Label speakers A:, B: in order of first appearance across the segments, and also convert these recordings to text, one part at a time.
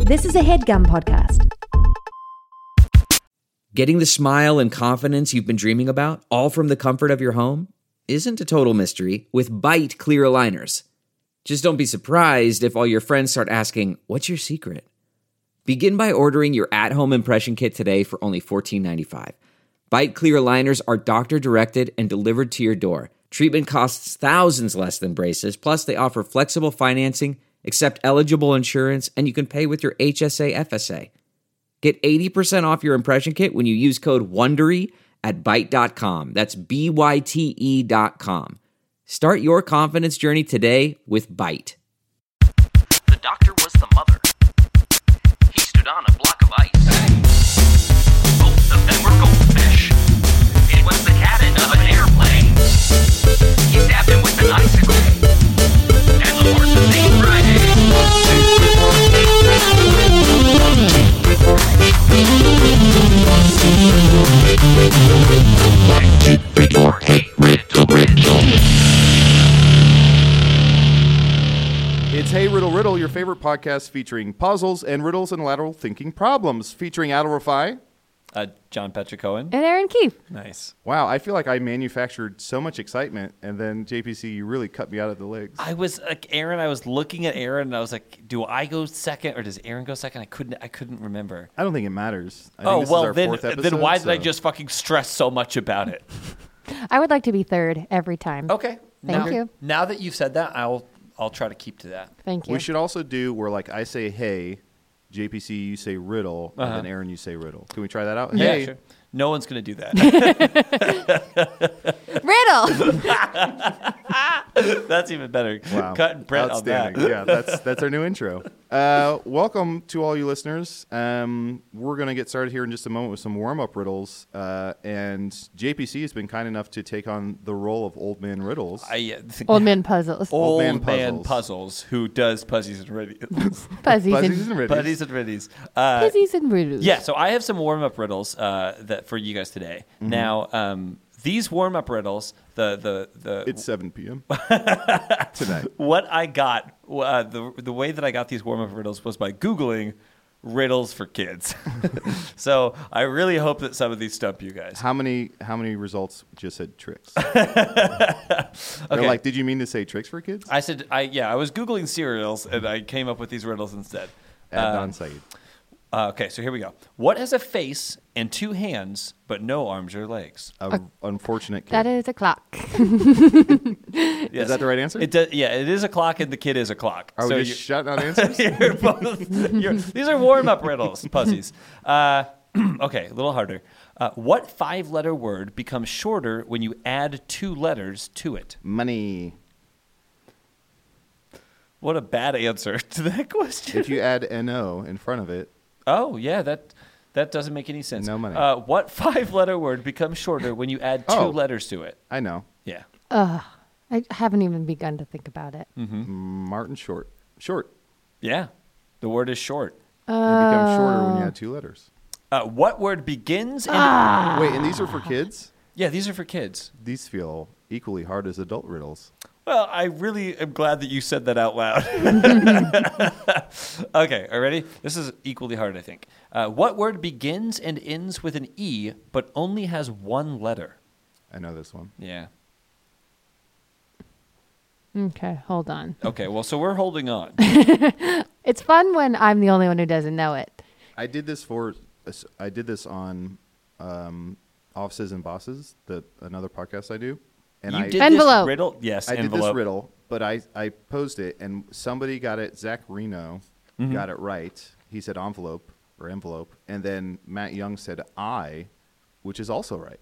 A: This is a HeadGum podcast.
B: Getting the smile and confidence you've been dreaming about, all from the comfort of your home, isn't a total mystery with Byte clear aligners. Just don't be surprised if all your friends start asking, "What's your secret?" Begin by ordering your at-home impression kit today for only $14.95. Byte clear aligners are doctor-directed and delivered to your door. Treatment costs thousands less than braces, plus they offer flexible financing, accept eligible insurance, and you can pay with your HSA FSA. Get 80% off your impression kit when you use code WONDERY at Byte.com. That's BYTE.com. Start your confidence journey today with Byte.
C: The doctor was the mother. He stood on a block of ice. Both of them were goldfish. It was the cabin of an airplane. He stabbed him with an icicle. And the horse was named Friday.
D: It's Hey Riddle Riddle, your favorite podcast featuring puzzles and riddles and lateral thinking problems, featuring Adil Rafai.
E: John Patrick Cohen.
A: And Aaron Keefe.
E: Nice.
D: Wow, I feel like I manufactured so much excitement, and then JPC, you really cut me out of the legs.
E: I was like Aaron. I was looking at Aaron, and I was like, "Do I go second, or does Aaron go second?" I couldn't remember.
D: I don't think it matters. I think this is our fourth episode,
E: then why did I just fucking stress so much about it?
A: I would like to be third every time.
E: Okay.
A: Thank you.
E: Now that you've said that, I'll try to keep to that.
A: Thank you.
D: We should also do where, like, I say hey, JPC, you say riddle, and then Aaron, you say riddle. Can we try that out?
E: Yeah,
D: Hey.
E: sure. No one's going to do that.
A: Riddle.
E: That's even better.
D: Wow.
E: Cut Brett on that.
D: Outstanding. Yeah, that's our new intro. Welcome to all you listeners. We're going to get started here in just a moment with some warm-up riddles. And JPC has been kind enough to take on the role of Old Man Riddles.
A: Old man puzzles.
E: Old
D: Man
E: man
D: Puzzles.
E: puzzles who does puzzies and riddies.
A: Puzzies
D: Fuzzies
A: and
D: and Riddies.
E: Puzzies and riddies.
A: Puzzies and riddles.
E: Yeah, so I have some warm-up riddles that for you guys today.
D: Mm-hmm.
E: Now, these warm-up riddles, the
D: It's 7 p.m. tonight.
E: what I got, the way that I got these warm-up riddles was by Googling riddles for kids. So I really hope that some of these stump you guys.
D: How many results just said tricks? They're like, did you mean to say tricks for kids?
E: I said, I was Googling cereals and I came up with these riddles instead.
D: Adnan Saeed.
E: Okay, so here we go. What has a face and two hands, but no arms or legs?
D: Unfortunate kid.
A: That is a clock.
E: Yes.
D: Is that the right answer?
E: It does, yeah, it is a clock, and the kid is a clock.
D: Are
E: So
D: we just shouting out answers?
E: these are warm-up riddles, puzzies. Okay, a little harder. What five-letter word becomes shorter when you add two letters to it?
D: Money.
E: What a bad answer to that question.
D: If you add NO in front of it,
E: Oh, yeah, that doesn't make any sense.
D: No money.
E: What five-letter word becomes shorter when you add two letters to it?
D: I know.
E: Yeah.
A: I haven't even begun to think about it.
D: Martin Short. Short.
E: Yeah. The word is short.
D: It becomes shorter when you add two letters.
E: What word begins and...
D: Wait, and these are for kids?
E: Yeah, these are for kids.
D: These feel equally hard as adult riddles.
E: Well, I really am glad that you said that out loud. Okay, are you ready? This is equally hard, I think. What word begins and ends with an E, but only has one letter?
D: I know this one.
E: Yeah.
A: Okay, hold on.
E: Okay, well, so we're holding on.
A: It's fun when I'm the only one who doesn't know it.
D: I did this on Offices and Bosses, another podcast I do. And
E: You
D: I
E: did
A: Envelope.
E: this riddle? Yes,
D: I did
E: envelope.
D: this riddle, but I posed it, and somebody got it. Zach Reno got it right. He said envelope, and then Matt Young said I, which is also right.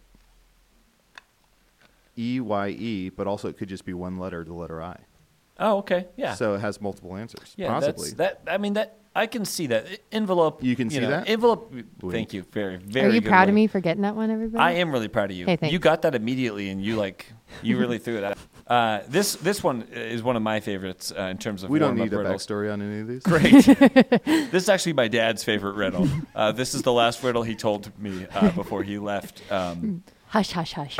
D: EYE, but also it could just be one letter, the letter I.
E: Oh, okay, yeah.
D: So it has multiple answers,
E: Yeah,
D: possibly.
E: I can see that. Envelope.
D: You can see that?
E: Envelope. Thank you. Very, very
A: Are you
E: good
A: proud
E: way.
A: of me for getting that one, everybody?
E: I am really proud of you.
A: Hey, thanks.
E: You got that immediately, and you really threw it out. This one is one of my favorites in terms of
D: We don't
E: warm-up
D: need a
E: riddles.
D: backstory on any of these.
E: Great. This is actually my dad's favorite riddle. This is the last riddle he told me before he left.
A: Hush, hush, hush.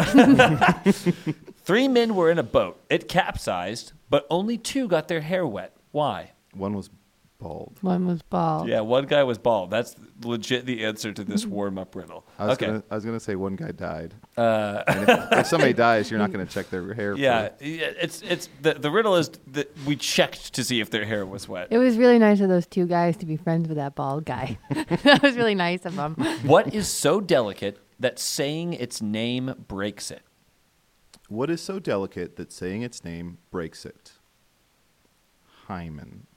E: 3 men were in a boat. It capsized, but only 2 got their hair wet. Why?
D: One was bald.
A: One was bald.
E: Yeah, one guy was bald. That's legit the answer to this warm-up riddle.
D: I was gonna say one guy died. And if somebody dies, you're not gonna check their hair.
E: Yeah, it's the riddle is that we checked to see if their hair was wet.
A: It was really nice of those two guys to be friends with that bald guy. That was really nice of them.
E: What is so delicate that saying its name breaks it?
D: What is so delicate that saying its name breaks it? Hymen.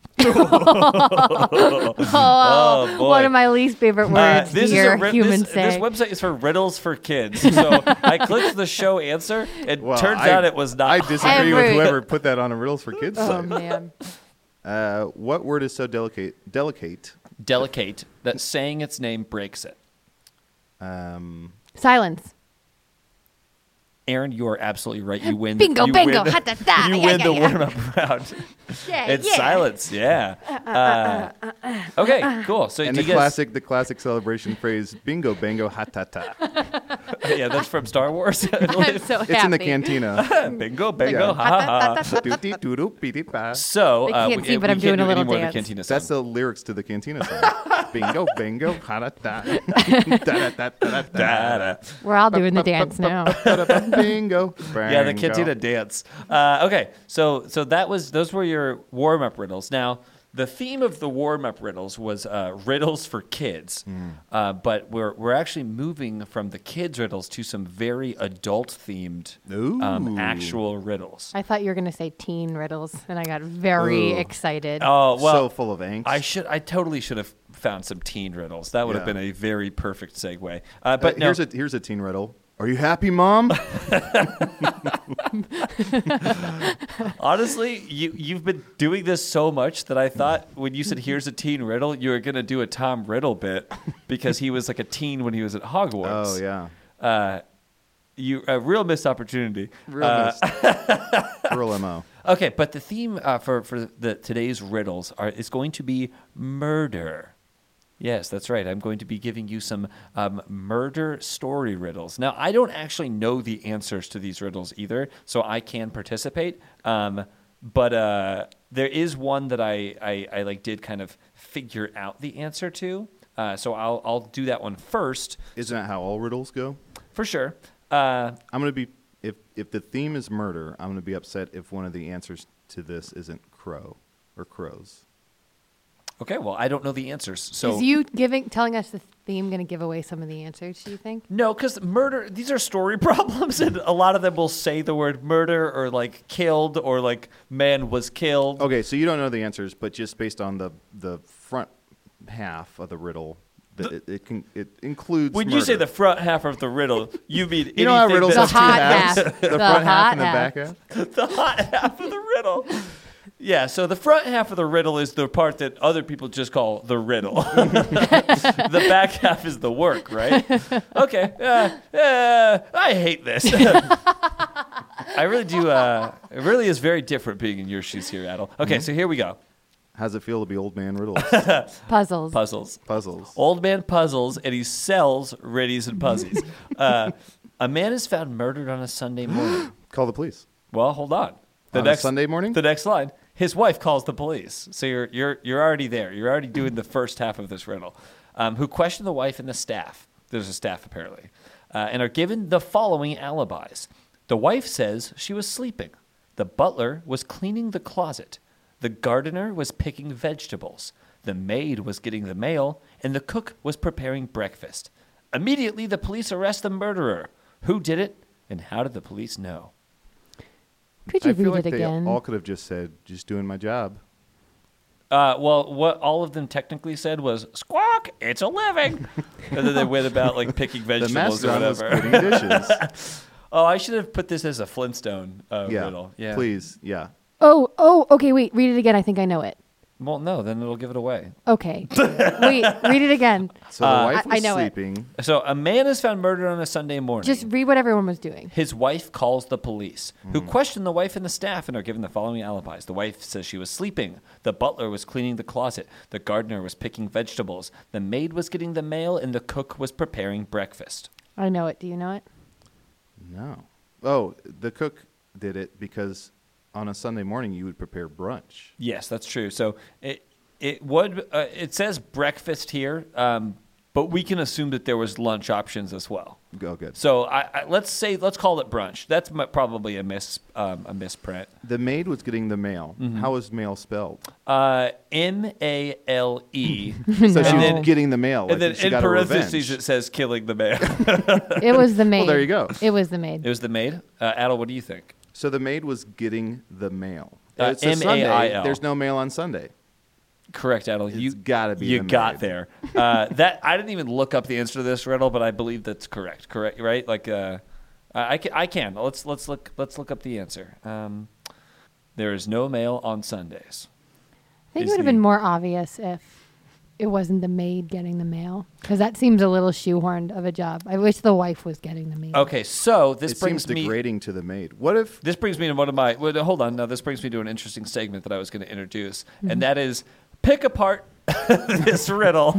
A: Oh,
E: boy.
A: one of my least favorite words to hear humans say.
E: This website is for riddles for kids. So I clicked the show answer. It turns out it was not.
D: I disagree with whoever put that on a Riddles for Kids
A: Oh,
D: site.
A: man.
D: What word is so delicate
E: that saying its name breaks it.
A: Silence.
E: Aaron, you are absolutely right. You win.
A: Bingo,
E: you
A: bingo.
E: Win,
A: Ha-ta-ta.
E: you
A: Yeah,
E: win
A: yeah,
E: the
A: yeah.
E: warm-up round.
A: Yeah,
E: It's
A: yeah.
E: silence. Yeah. Okay, cool. So
D: And
E: do
D: the
E: you guys,
D: classic celebration phrase, bingo, bango, ha-ta-ta.
E: yeah, that's from Star Wars.
A: I'm so happy.
D: It's in the cantina.
E: Bingo, bingo,
D: Yeah.
E: ha ha ha.
D: Doo-dee-doo-doo-be-dee-ba.
E: So
A: They can't see, but I'm
E: we
A: doing
E: can't
A: a
E: do
A: little
E: any more of the
A: dance.
E: Cantina song.
D: That's the lyrics to the cantina song. Bingo, bango, ha-ta-ta. Da-da-da-da-da.
E: Da-da.
A: We're all doing the dance now.
D: Bingo.
E: Yeah, the
D: bango.
E: cantina dance. Okay, so those were your warm-up riddles. Now, the theme of the warm-up riddles was riddles for kids, but we're actually moving from the kids' riddles to some very adult-themed
D: Ooh.
E: actual riddles.
A: I thought you were going to say teen riddles, and I got very excited.
E: Oh well,
D: So full of angst.
E: I totally should have found some teen riddles. That would have
D: Yeah.
E: been a very perfect segue. But no,
D: Here's a teen riddle. Are you happy, Mom?
E: honestly, you've been doing this so much that I thought when you said here's a teen riddle, you were gonna do a Tom Riddle bit because he was like a teen when he was at Hogwarts.
D: Oh, yeah.
E: A real missed opportunity.
D: Real MO.
E: Okay, but the theme for today's riddles is going to be murder. Yes, that's right. I'm going to be giving you some murder story riddles. Now, I don't actually know the answers to these riddles either, so I can participate. But there is one that I like did kind of figure out the answer to. So I'll do that one first.
D: Isn't that how all riddles go?
E: For sure.
D: I'm gonna be if the theme is murder, I'm gonna be upset if one of the answers to this isn't crow or crows.
E: Okay, well, I don't know the answers. So
A: Is you telling us the theme going to give away some of the answers, do you think?
E: no, because murder, these are story problems, and a lot of them will say the word murder or like killed or like man was killed.
D: Okay, so you don't know the answers, but just based on the front half of the riddle, it includes.
E: When
D: murder.
E: you say the front half of the riddle, you mean
D: you know how
E: anything
D: riddles
E: that's
A: The
D: have two
A: hot
D: halves,
A: half.
D: the
A: The
D: front half
A: hot
D: and the
A: half.
D: back half.
E: the hot half of the riddle. Yeah, so the front half of the riddle is the part that other people just call the riddle. The back half is the work, right? Okay. I hate this. I really do. It really is very different being in your shoes here, Adel. Okay, so here we go.
D: How's it feel to be old man riddles?
A: Puzzles.
D: Puzzles.
E: Old man puzzles, and he sells riddies and puzzies. A man is found murdered on a Sunday morning.
D: Call the police.
E: Well, hold on.
D: On a Sunday morning?
E: The next line. His wife calls the police. So you're already there. You're already doing the first half of this riddle. Who question the wife and the staff. There's a staff apparently, and are given the following alibis. The wife says she was sleeping. The butler was cleaning the closet. The gardener was picking vegetables. The maid was getting the mail, and the cook was preparing breakfast. Immediately, the police arrest the murderer. Who did it, and how did the police know?
A: Could you
D: I feel
A: read
D: like
A: it
D: they
A: again?
D: all could have just said, "Just doing my job."
E: Well, what all of them technically said was, squawk, it's a living. And then they went about like picking
D: The
E: vegetables or
D: master was
E: whatever.
D: cleaning dishes.
E: Oh, I should have put this as a Flintstone
D: Yeah,
E: riddle. Yeah.
D: please, yeah.
A: Oh, okay, wait. Read it again. I think I know it.
E: Well, no, then it'll give it away.
A: Okay. Wait, read it again.
D: So the wife
A: I
D: was
A: know it.
D: sleeping.
E: So a man is found murdered on a Sunday morning.
A: Just read what everyone was doing.
E: His wife calls the police, who question the wife and the staff and are given the following alibis. The wife says she was sleeping. The butler was cleaning the closet. The gardener was picking vegetables. The maid was getting the mail, and the cook was preparing breakfast.
A: I know it. Do you know it?
D: No. Oh, the cook did it because on a Sunday morning you would prepare brunch.
E: Yes, that's true. So It would. It says breakfast here, but we can assume that there was lunch options as well.
D: Oh, good.
E: So let's call it brunch. That's probably a misprint.
D: The maid was getting the mail.
E: Mm-hmm.
D: How is mail spelled?
E: MALE.
D: So she was getting the mail.
E: And then
D: Like she
E: in
D: got her
E: parentheses
D: revenge.
E: it says killing the maid.
A: It was the maid.
D: Well, there you go.
A: It was the maid.
E: It was the maid. Adel, what do you think?
D: So the maid was getting the mail.
E: Uh,
D: It's a Sunday.
E: MAIL.
D: There's no mail on Sunday.
E: Correct, Adel.
D: It's gotta be
E: You
D: the
E: got
D: maid.
E: there. That I didn't even look up the answer to this riddle, but I believe that's correct. Correct, right? Like, I can. Let's look up the answer. There is no mail on Sundays.
A: I think
E: is
A: it would have
E: the-
A: been more obvious if it wasn't the maid getting the mail, because that seems a little shoehorned of a job. I wish the wife was getting the mail.
E: Okay, so this
D: It
E: brings
D: seems
E: me.
D: degrading to the maid. What if
E: This brings me to one of my. Well, hold on. No, this brings me to an interesting segment that I was going to introduce, and that is pick apart this riddle.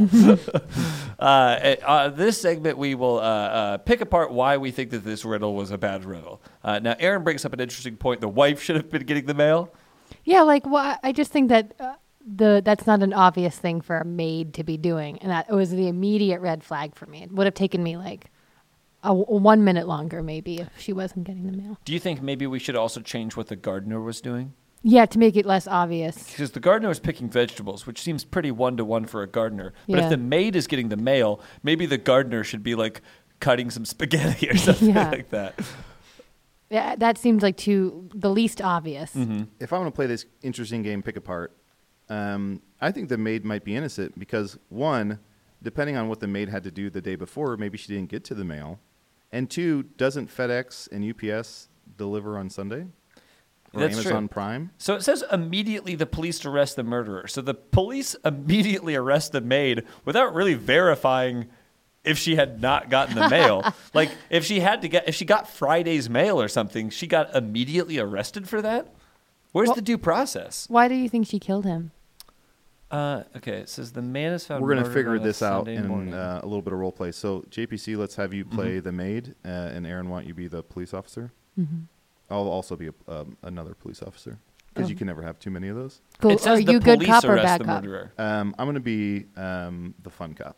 E: This segment, we will pick apart why we think that this riddle was a bad riddle. Now, Aaron brings up an interesting point. The wife should have been getting the mail.
A: Yeah, like I just think that that's not an obvious thing for a maid to be doing, and that was the immediate red flag for me. It would have taken me like a 1 minute longer, maybe, if she wasn't getting the mail.
E: Do you think maybe we should also change what the gardener was doing?
A: Yeah, to make it less obvious.
E: Because the gardener was picking vegetables, which seems pretty one-to-one for a gardener. But if
A: Yeah.
E: the maid is getting the mail, maybe the gardener should be like cutting some spaghetti or something
A: Yeah.
E: like that.
A: Yeah, that seems like the least obvious.
D: if I want to play this interesting game, pick apart, I think the maid might be innocent because, one, depending on what the maid had to do the day before, maybe she didn't get to the mail. And two, doesn't FedEx and UPS deliver on Sunday? Or
E: That's
D: Amazon
E: true.
D: Prime?
E: So it says immediately the police arrest the murderer. So the police immediately arrest the maid without really verifying if she had not gotten the mail. Like if she got Friday's mail or something, she got immediately arrested for that? Where's
A: Well-
E: the due process?
A: Why do you think she killed him?
E: Okay, it says the man is found
D: We're going to
E: murdered
D: figure
E: on a
D: this out
E: Sunday
D: in
E: morning.
D: a little bit of role play. So, JPC, let's have you play the maid, and Aaron, why don't you be the police officer? I'll also be another police officer because you can never have too many of those.
A: Cool.
E: It says
A: Are
E: the
A: you good
E: police
A: cop or
E: arrest
A: bad
E: the
A: cop?
E: murderer.
D: I'm going to be the fun cop.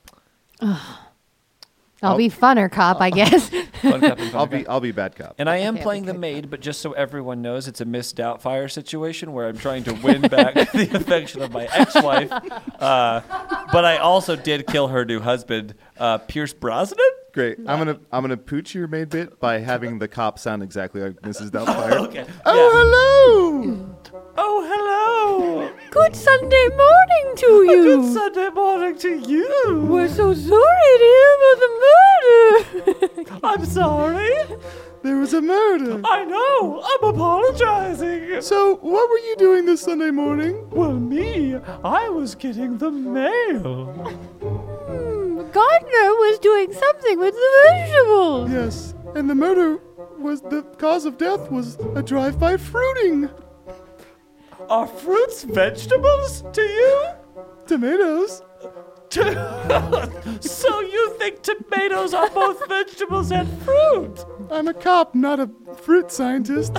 A: I'll be funner cop, I guess.
E: Fun cop and fun cop.
D: I'll be bad cop.
E: And I am
A: Okay,
E: playing the
A: okay.
E: maid, but just so everyone knows, it's a Miss Doubtfire situation where I'm trying to win back the affection of my ex-wife. But I also did kill her new husband, Pierce Brosnan.
D: Great. I'm gonna pooch your maid bit by having the cop sound exactly like Mrs. Doubtfire.
E: Okay.
D: Oh, hello.
E: Oh, hello.
A: Good Sunday morning to you.
E: Good Sunday morning to you.
A: We're so sorry to hear about the murder.
E: I'm sorry.
D: There was a murder.
E: I know. I'm apologizing.
D: So, what were you doing this Sunday morning?
E: Well, me, I was getting the mail.
A: Gardner was doing something with the vegetables.
D: Yes, and the murder was the cause of death was a drive-by fruiting.
E: Are fruits vegetables to you?
D: Tomatoes.
E: So you think tomatoes are both vegetables and fruit?
D: I'm a cop, not a fruit scientist.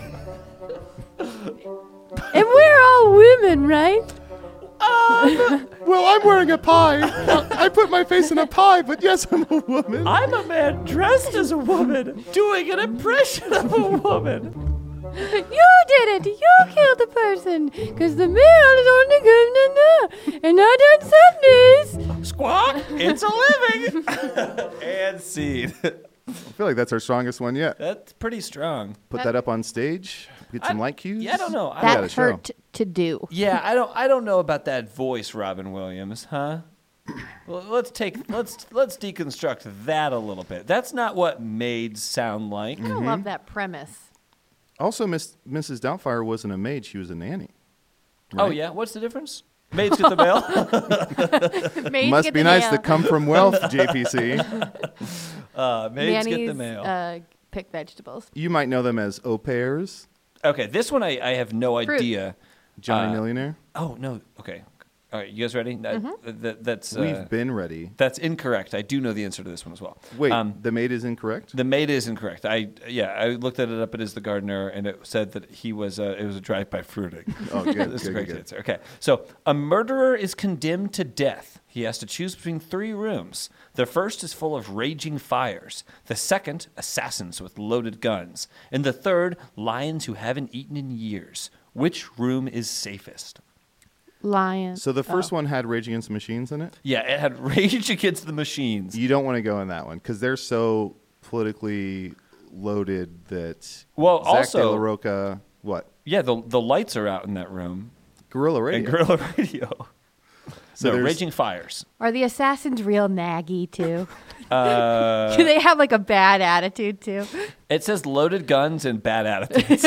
A: And we're all women, right?
D: Well, I'm wearing a pie. I put my face in a pie, but yes, I'm a woman.
E: I'm a man dressed as a woman, doing an impression of a woman.
A: You did it. You killed the person. Because the mail is only good and not on Sundays.
E: Squawk, it's a living. And scene.
D: I feel like that's our strongest one yet.
E: That's pretty strong.
D: Put that up on stage. Get some light cues.
E: Yeah, I don't know.
D: got
A: That
D: a show.
A: hurt to do.
E: Yeah, I don't know about that voice, Robin Williams, huh? Well, let's deconstruct that a little bit. That's not what maids sound like.
A: I love that premise.
D: Also, Mrs. Doubtfire wasn't a maid; she was a nanny.
E: Oh
D: Right?
E: yeah, what's the difference? Maids get the mail.
A: Maids
D: Must
A: get
D: be
A: the
D: nice
A: mail.
D: to come from wealth, JPC.
E: Maids get the
A: Nannies,
E: mail.
A: pick vegetables.
D: You might know them as au pairs.
E: Okay, this one I have no
A: Fruit.
E: idea.
D: Johnny Millionaire.
E: Oh no. Okay. All right, you guys ready? That's
D: We've been ready.
E: That's incorrect. I do know the answer to this one as well.
D: Wait, the maid is incorrect?
E: The maid is incorrect. I looked at it up. It is the gardener, and it said that he was. It was a drive-by fruiting.
D: Oh, good.
E: That's
D: good,
E: a great
D: good.
E: answer. Okay, so a murderer is condemned to death. He has to choose between 3 rooms. The first is full of raging fires. The second, assassins with loaded guns, and the third, lions who haven't eaten in years. Which room is safest?
A: Lion.
D: So the first one had Rage Against the Machines in it?
E: Yeah, it had Rage Against the Machines.
D: You don't want to go in that one because they're so politically loaded that
E: Well,
D: Zach
E: also-
D: De La Roca, what?
E: Yeah, the lights are out in that room.
D: Guerrilla Radio.
E: And Guerrilla Radio.
D: So
E: No,
D: there's-
E: Raging Fires.
A: Are the assassins real naggy too?
E: Uh,
A: Do they have like a bad attitude too?
E: it says loaded guns and bad attitudes.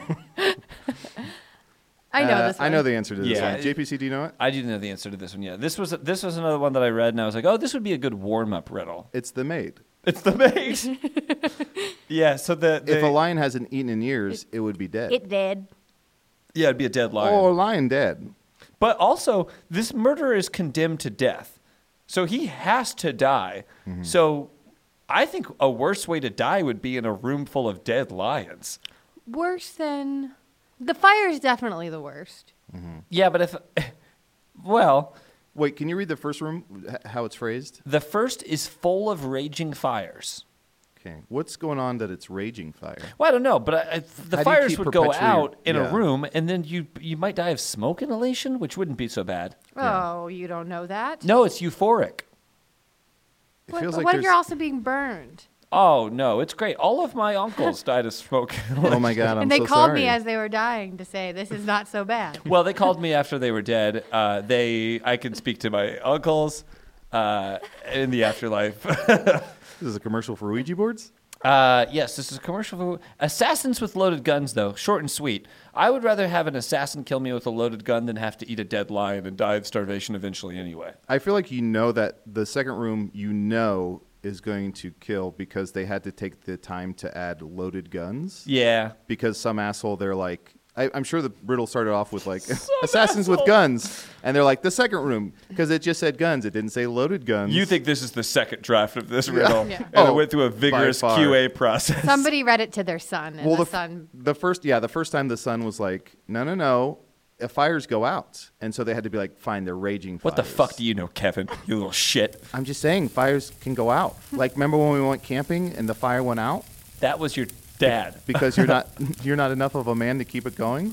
A: I know this.
D: I know the answer to this
E: Yeah.
D: one. JPC, do you know it?
E: I do know the answer to this one. Yeah, this was another one that I read, and I was like, oh, this would be a good warm up riddle.
D: It's the maid.
E: It's the maze. Yeah. So
D: If a lion hasn't eaten in years, it would be dead.
A: It did.
E: yeah, it'd be a dead lion.
D: Oh, a lion dead.
E: But also, this murderer is condemned to death, so he has to die.
D: Mm-hmm.
E: So, I think a worse way to die would be in a room full of dead lions.
A: Worse than the fire is definitely the worst.
E: Yeah, but well,
D: Wait, can you read the first room, how it's phrased?
E: the first is full of raging fires.
D: Okay. What's going on that it's raging fire?
E: Well, I don't know, but the
D: How do you
E: fires
D: keep
E: would go
D: perpetually-
E: out in
D: yeah.
E: a room, and then you might die of smoke inhalation, which wouldn't be so bad.
A: Oh, you don't know that?
E: No, it's euphoric.
D: It
A: What,
D: feels
A: but
D: like
A: what if
D: there's...
A: you're also being burned?
E: Oh no, it's great. All of my uncles died of smoke.
D: Oh, my God, I'm
A: and they
D: so
A: called
D: sorry.
A: me as they were dying to say this is not so bad.
E: Well, they called me after they were dead. I can speak to my uncles in the afterlife.
D: This is a commercial for Ouija boards?
E: Yes, this is a commercial for assassins with loaded guns, though. Short and sweet. I would rather have an assassin kill me with a loaded gun than have to eat a dead lion and die of starvation eventually anyway.
D: I feel like you know that the second room is going to kill because they had to take the time to add loaded guns.
E: Yeah.
D: Because some asshole, they're like, I'm sure the riddle started off with like assassins with guns, and they're like the second room because it just said guns. It didn't say loaded guns.
E: You think this is the second draft of this riddle,
A: Yeah.
E: and
D: Oh,
E: it went through a vigorous
D: by far.
E: QA process.
A: Somebody read it to their son, and
D: Well,
A: the son.
D: the first time the son was like, no, fires go out, and so they had to be like, fine, they're raging.
E: What the
D: fires.
E: fuck do you know, Kevin? You little shit.
D: I'm just saying, fires can go out. Like, remember when we went camping and the fire went out
E: That was your dad.
D: because you're not enough of a man to keep it going?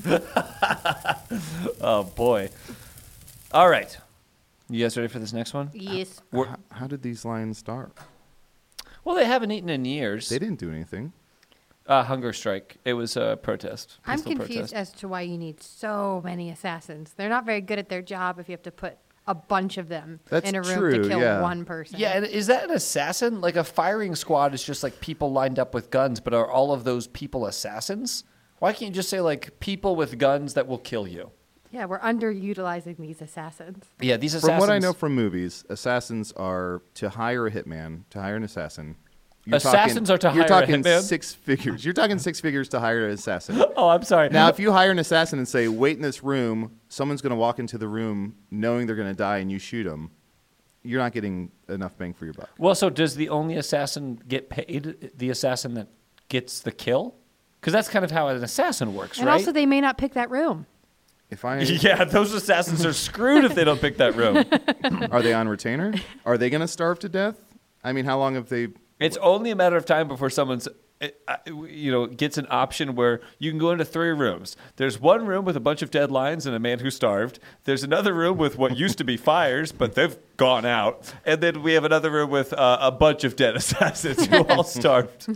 E: Oh boy. All right. You guys ready for this next one?
A: Yes.
D: How did these lions starve?
E: Well, they haven't eaten in years.
D: They didn't do anything.
E: Hunger strike. It was a protest.
A: I'm
E: peaceful
A: confused
E: protest.
A: as to why you need so many assassins. They're not very good at their job if you have to put a bunch of them
D: That's
A: in a room
D: true,
A: to kill
D: yeah.
A: one person.
E: Yeah, and is that an assassin? Like a firing squad is just like people lined up with guns, but are all of those people assassins? Why can't you just say like people with guns that will kill you?
A: Yeah, we're underutilizing these assassins.
E: Yeah, these assassins.
D: From what I know from movies, assassins are to hire a hitman, to hire an assassin.
E: Assassins are to hire
D: You're
E: a
D: talking
E: hitman?
D: 6 figures. You're talking 6 figures to hire an assassin.
E: Oh, I'm sorry.
D: Now, if you hire an assassin and say, wait in this room, someone's going to walk into the room knowing they're going to die and you shoot them, you're not getting enough bang for your buck.
E: Well, so does the only assassin get paid? The assassin that gets the kill? Because that's kind of how an assassin works,
A: And
E: right?
A: also, they may not pick that room.
D: If I
E: yeah, those assassins are screwed if they don't pick that room.
D: Are they on retainer? Are they going to starve to death? I mean, how long have they...
E: It's only a matter of time before someone's, gets an option where you can go into 3 rooms. There's one room with a bunch of dead lions and a man who starved. There's another room with what used to be fires, but they've gone out. And then we have another room with a bunch of dead assassins who all starved.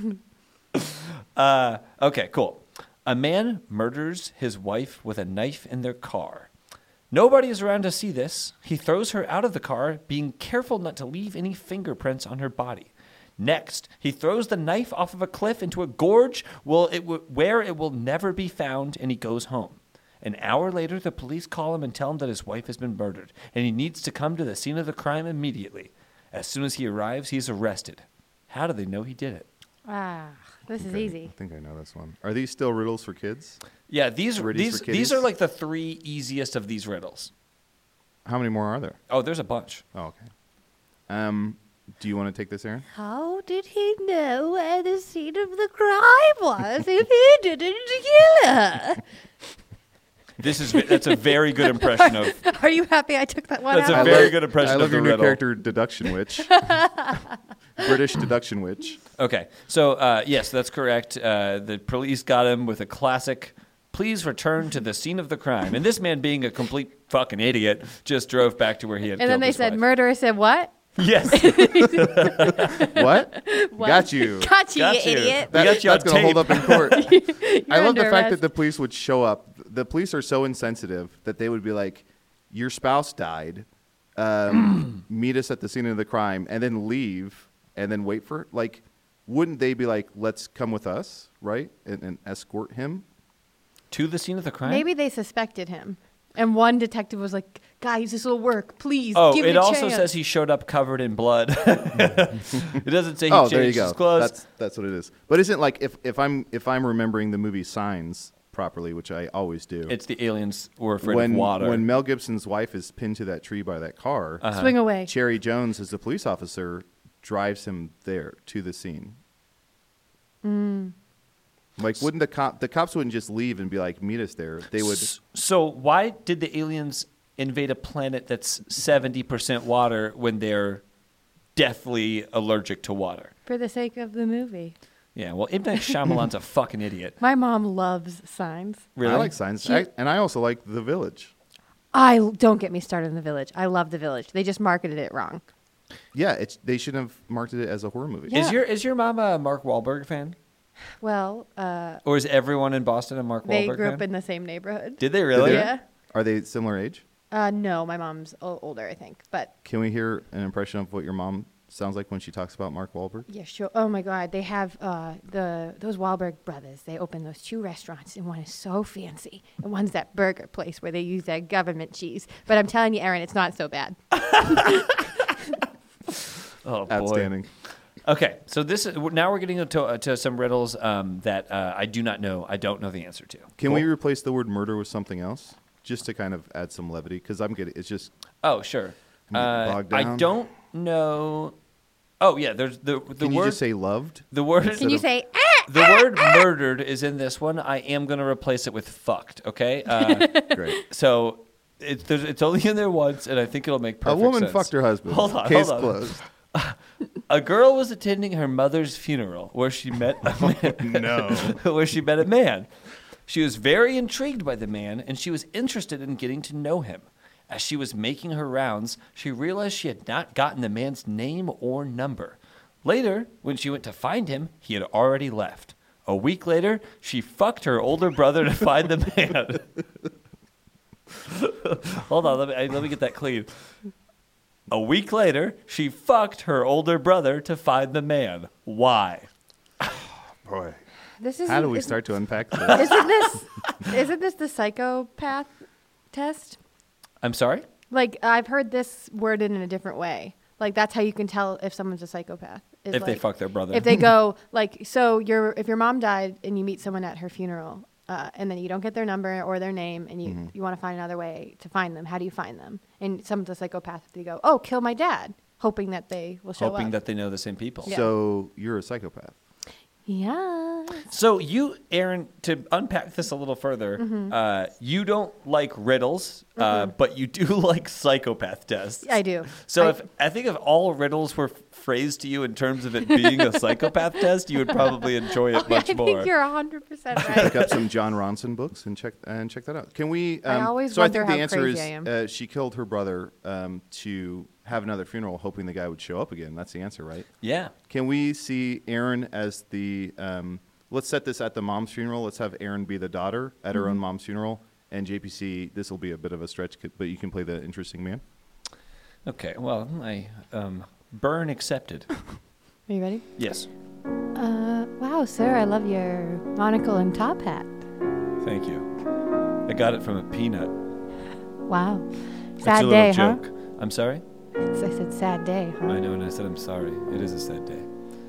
E: Okay, cool. A man murders his wife with a knife in their car. Nobody is around to see this. He throws her out of the car, being careful not to leave any fingerprints on her body. Next, he throws the knife off of a cliff into a gorge where it will never be found, and he goes home. An hour later, the police call him and tell him that his wife has been murdered, and he needs to come to the scene of the crime immediately. As soon as he arrives, he's arrested. How do they know he did it?
A: This is
D: Okay,
A: easy.
D: I think I know this one. Are these still riddles for kids?
E: Yeah, these
D: Riddles for
E: these
D: kiddies?
E: are like the 3 easiest of these riddles.
D: How many more are there?
E: Oh, there's a bunch.
D: Oh, okay. Do you want to take this, Aaron?
A: How did he know where the scene of the crime was if he didn't kill her?
E: That's a very good impression of.
A: Are you happy I took that one
E: That's
A: out?
E: a very good impression
D: I
E: of
D: love
E: the
D: your new
E: riddle.
D: character, Deduction Witch. British Deduction Witch.
E: Okay, so yes, that's correct. The police got him with a classic. Please return to the scene of the crime. And this man, being a complete fucking idiot, just drove back to where he had.
A: And then
E: killed
A: they
E: his
A: said,
E: wife.
A: murderer said what?
E: Yes.
D: What? Got you.
A: Got you,
E: Got
A: you
E: you.
A: idiot.
E: We got you
D: That's
E: on
D: going to hold
E: tape.
D: up in court. I love the
A: under
D: fact
A: arrest.
D: that the police would show up. The police are so insensitive that they would be like, your spouse died. Meet us at the scene of the crime, and then leave, and then wait for, like, wouldn't they be like, let's come with us, right? And escort him?
E: To the scene of the crime?
A: Maybe they suspected him. And one detective was like, guys, this will work. Please,
E: Oh,
A: give
E: it
A: a
E: also
A: chance.
E: says he showed up covered in blood. It doesn't say he
D: Oh,
E: changed
D: there you go.
E: his clothes.
D: That's what it is. But isn't like if I'm remembering the movie Signs properly, which I always do.
E: It's the aliens were afraid
D: when
E: of water.
D: when Mel Gibson's wife is pinned to that tree by that car,
A: Swing away.
D: Cherry Jones, as the police officer, drives him there to the scene. Like, wouldn't the cops wouldn't just leave and be like, meet us there? They would.
E: So why did the aliens invade a planet that's 70% water when they're deathly allergic to water?
A: For the sake of the movie.
E: Yeah, well, M. Night Shyamalan's a fucking idiot.
A: My mom loves Signs.
E: Really?
D: I like Signs, and I also like The Village.
A: Don't get me started on The Village. I love The Village. They just marketed it wrong.
D: Yeah, they should have marketed it as a horror movie.
A: Yeah.
E: Is your mom a Mark Wahlberg fan?
A: Well,
E: Or is everyone in Boston a Mark
A: they
E: Wahlberg
A: grew
E: fan?
A: up in the same neighborhood.
E: Did they really?
A: Yeah.
D: Are they similar age?
A: No, my mom's older, I think. But
D: Can we hear an impression of what your mom sounds like when she talks about Mark Wahlberg?
A: yeah, sure. Oh my God, they have those Wahlberg brothers. They opened those 2 restaurants, and one is so fancy, and one's that burger place where they use that government cheese. But I'm telling you, Aaron, it's not so bad.
E: Oh, boy.
D: Outstanding.
E: Okay, so now we're getting to some riddles that I do not know. I don't know the answer to.
D: Can we replace the word murder with something else, just to kind of add some levity? Because it's just
E: Oh, sure.
D: bogged
E: I
D: down.
E: don't know. Oh, yeah. There's the
D: Can
E: word.
D: you just say loved?
E: the word?
A: Can you say?
E: The word murdered is in this one. I am going to replace it with fucked. Okay.
D: Great.
E: So it's only in there once, and I think it'll make
D: A
E: perfect
D: woman
E: sense.
D: fucked her husband.
E: Hold on.
D: Case
E: hold on.
D: closed.
E: A girl was attending her mother's funeral where she met a man.
D: No.
E: Where she met a man. She was very intrigued by the man, and she was interested in getting to know him. As she was making her rounds, she realized she had not gotten the man's name or number. Later, when she went to find him, he had already left. A week later, she fucked her older brother to find the man. Hold on, let me get that clean. A week later, she fucked her older brother to find the man. Why?
D: Boy.
A: This is
D: How do we start to unpack this?
A: Isn't this the psychopath test?
E: I'm sorry?
A: Like, I've heard this worded in a different way. Like, that's how you can tell if someone's a psychopath. is
E: If they
A: like,
E: fuck their brother.
A: If they go, like, so if your mom died and you meet someone at her funeral, and then you don't get their number or their name, and you want to find another way to find them, how do you find them? And someone's a psychopath, they go, oh, kill my dad, hoping that they will show up.
E: Hoping that they know the same people.
A: Yeah.
D: So you're a psychopath.
A: Yeah.
E: So you, Aaron, to unpack this a little further, you don't like riddles, but you do like psychopath tests.
A: I do.
E: So I think if all riddles were phrased to you in terms of it being a psychopath test, you would probably enjoy it much
A: I
E: more.
A: think you're 100% right.
D: Pick up some John Ronson books and check that out. Can we?
A: I always
D: so
A: wonder
D: I think the
A: how
D: answer
A: crazy I am.
D: is she killed her brother to have another funeral, hoping the guy would show up again. That's the answer, right?
E: Yeah.
D: Can we see Aaron as the? Let's set this at the mom's funeral. Let's have Aaron be the daughter at her own mom's funeral, and JPC. This will be a bit of a stretch, but you can play the interesting man.
E: Okay. Well, burn accepted.
A: Are you ready?
E: Yes.
A: Wow, sir, I love your monocle and top hat.
E: Thank you. I got it from a peanut.
A: Wow.
E: It's
A: Sad
E: a little
A: day,
E: joke. I'm sorry?
A: huh? I said sad day, huh?
E: I know, and I said I'm sorry. It is a sad day.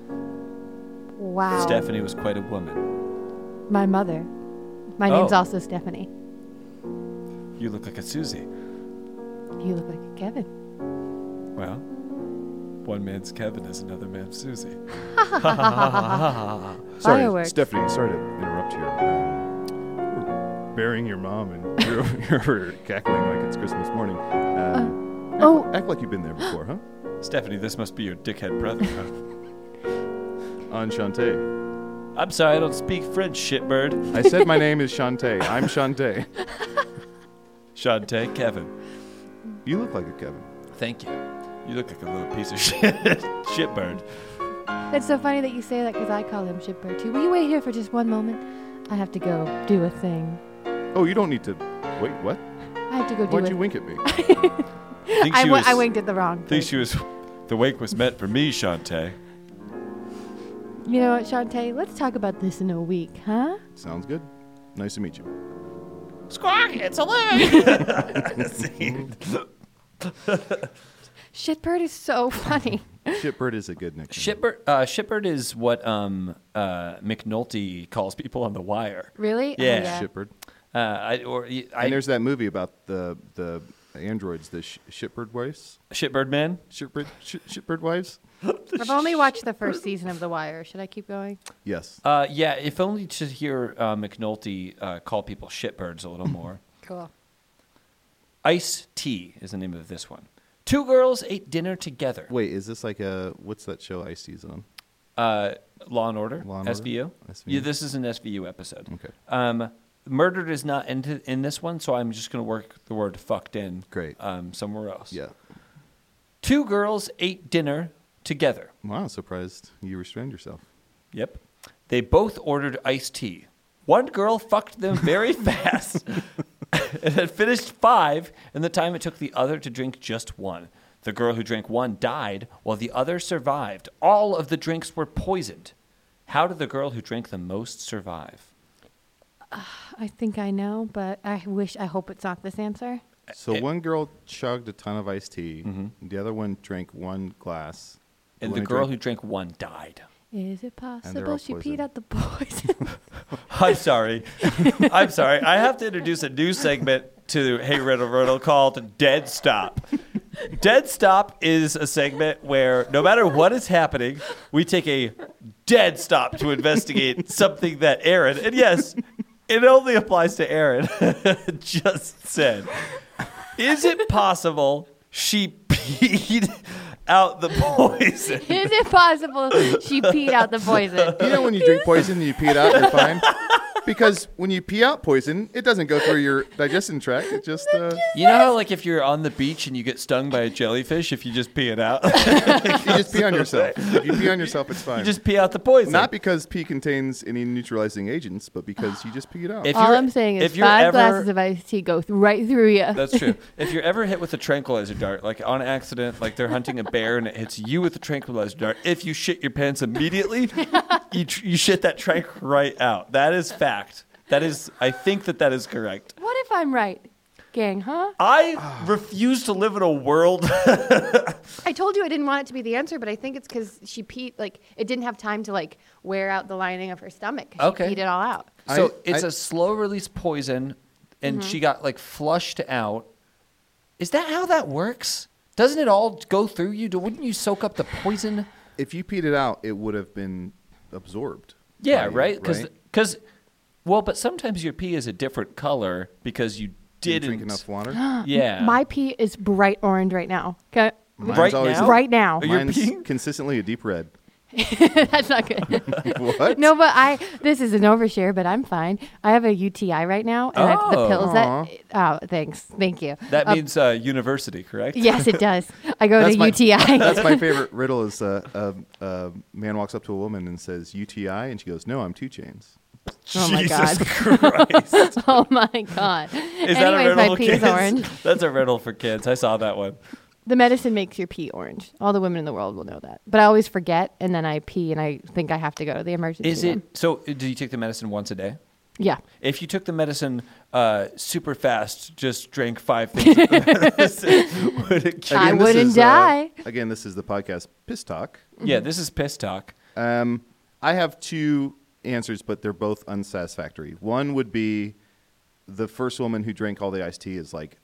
A: Wow.
E: Stephanie was quite a woman.
A: My mother. My name's
E: Oh.
A: also Stephanie.
E: You look like a Susie.
A: You look like a Kevin.
E: Well, one man's Kevin is another man's Susie.
D: Sorry,
A: Fireworks.
D: Stephanie. Sorry to interrupt here. We're burying your mom, and you're cackling like it's Christmas morning. Act like you've been there before, huh?
E: Stephanie, this must be your dickhead brother. Huh?
D: Enchanté.
E: I'm sorry, I don't speak French, shitbird.
D: I said my name is Shantae. I'm Shantae.
E: Shantae, Kevin.
D: You look like a Kevin.
E: Thank you. You look like a little piece of shit. Shitbird.
A: It's so funny that you say that because I call him Shipbird too. Will you wait here for just one moment? I have to go do a thing.
D: Oh, you don't need to. Wait, what?
A: I have to go do
D: Why'd
A: it.
D: you wink at me?
A: I winked at the wrong
E: Think
A: place.
E: she was. The wink was meant for me, Shantae.
A: You know what, Shantae? Let's talk about this in a week, huh?
D: Sounds good. Nice to meet you.
E: Squawk, it's a living.
A: Shitbird is so funny.
D: Shitbird is a good nickname.
E: Shitbird is what McNulty calls people on The Wire.
A: Really?
E: Yeah.
D: Shitbird.
E: And
D: there's that movie about the androids, the shitbird wives.
E: Shitbird Man.
D: Shitbird wives.
A: I've only watched the first season of The Wire. Should I keep going?
D: Yes.
E: Yeah, if only to hear McNulty call people shitbirds a little more.
A: Cool.
E: Ice-T is the name of this one. Two girls ate dinner together.
D: Wait, is this like what's that show Ice-T's on?
E: Law and Order,
D: Law and Order?
E: SVU.
D: SVU?
E: Yeah, this is an SVU episode.
D: Okay.
E: Murdered is not in this one, so I'm just going to work the word fucked in.
D: Great.
E: Somewhere else.
D: Yeah.
E: Two girls ate dinner together.
D: Wow, surprised you restrained yourself.
E: Yep. They both ordered iced tea. One girl fucked them very fast and had finished 5 in the time it took the other to drink just 1. The girl who drank 1 died while the other survived. All of the drinks were poisoned. How did the girl who drank the most survive?
A: I think I know, but I hope it's not this answer.
D: So one girl chugged a ton of iced tea. The other one drank 1 glass.
E: And the girl who drank 1 died.
A: Is it
D: they're
A: possible
D: all
A: she
D: poisoned.
A: peed out the poison?
E: I'm sorry. I'm sorry. I have to introduce a new segment to Hey Riddle called Dead Stop. Dead Stop is a segment where no matter what is happening, we take a dead stop to investigate something that Aaron, and yes, it only applies to Aaron, just said. Is it possible she peed out the poison?
A: Is it possible she peed out the poison?
D: You know when you drink poison and you pee it out, you're fine? Because when you pee out poison, it doesn't go through your digestion tract. It just...
E: You know how, like, if you're on the beach and you get stung by a jellyfish, if you just pee it out?
D: you just pee on yourself. If you pee on yourself, it's fine.
E: You just pee out the poison.
D: Not because pee contains any neutralizing agents, but because you just pee it out.
E: If
A: All
E: you're-
A: I'm saying is
E: if you're
A: 5
E: ever-
A: glasses of iced tea go right through you.
E: That's true. If you're ever hit with a tranquilizer dart, like on accident, like they're hunting a bear and it hits you with a tranquilizer dart, if you shit your pants immediately, you shit that trank right out. That is fact. That is, I think that is correct.
A: What if I'm right, gang, huh?
E: I refuse to live in a world.
A: I told you I didn't want it to be the answer, but I think it's because she peed, like, it didn't have time to, like, wear out the lining of her stomach. 'Cause
E: Okay.
A: She peed it all out.
E: So
D: I-
E: it's
D: I-
E: a slow release poison, and she got like flushed out. Is that how that works? Doesn't it all go through you? Wouldn't you soak up the poison?
D: If you peed it out, it would have been absorbed.
E: Yeah,
D: by you,
E: right? Because, well, but sometimes your pee is a different color because you
D: Did you
E: didn't
D: drink enough water?
E: Yeah.
A: My pee is bright orange right now. Okay?
D: Mine's
E: Right
D: always
E: now?
A: Right now.
E: Are you
D: Mine's
E: peeing?
D: consistently a deep red.
A: That's not good.
D: What?
A: No, but this is an overshare, but I'm fine. I have a UTI right now, and the
E: Oh.
A: pills thanks. Thank you.
E: That means university, correct?
A: Yes, it does. I go
D: That's
A: to
D: my-
A: UTI.
D: That's my favorite riddle is a man walks up to a woman and says, UTI? And she goes, no, I'm 2 Chainz.
A: Oh my
E: Jesus
A: God.
E: Christ.
A: Oh my God.
E: Is that a
A: Anyways,
E: riddle
A: my
E: for
A: pee
E: kids?
A: is orange.
E: That's a riddle for kids. I saw that one.
A: The medicine makes your pee orange. All the women in the world will know that. But I always forget, and then I pee, and I think I have to go to the emergency
E: Is
A: room.
E: it so? Do you take the medicine once a day?
A: Yeah.
E: If you took the medicine super fast, just drank 5 things of the medicine, would it kill?
A: I
D: this
A: wouldn't
D: is,
A: die.
D: Again, this is the podcast Piss Talk.
E: Yeah, this is piss talk.
D: I have 2 answers, but they're both unsatisfactory. One would be the first woman who drank all the iced tea is like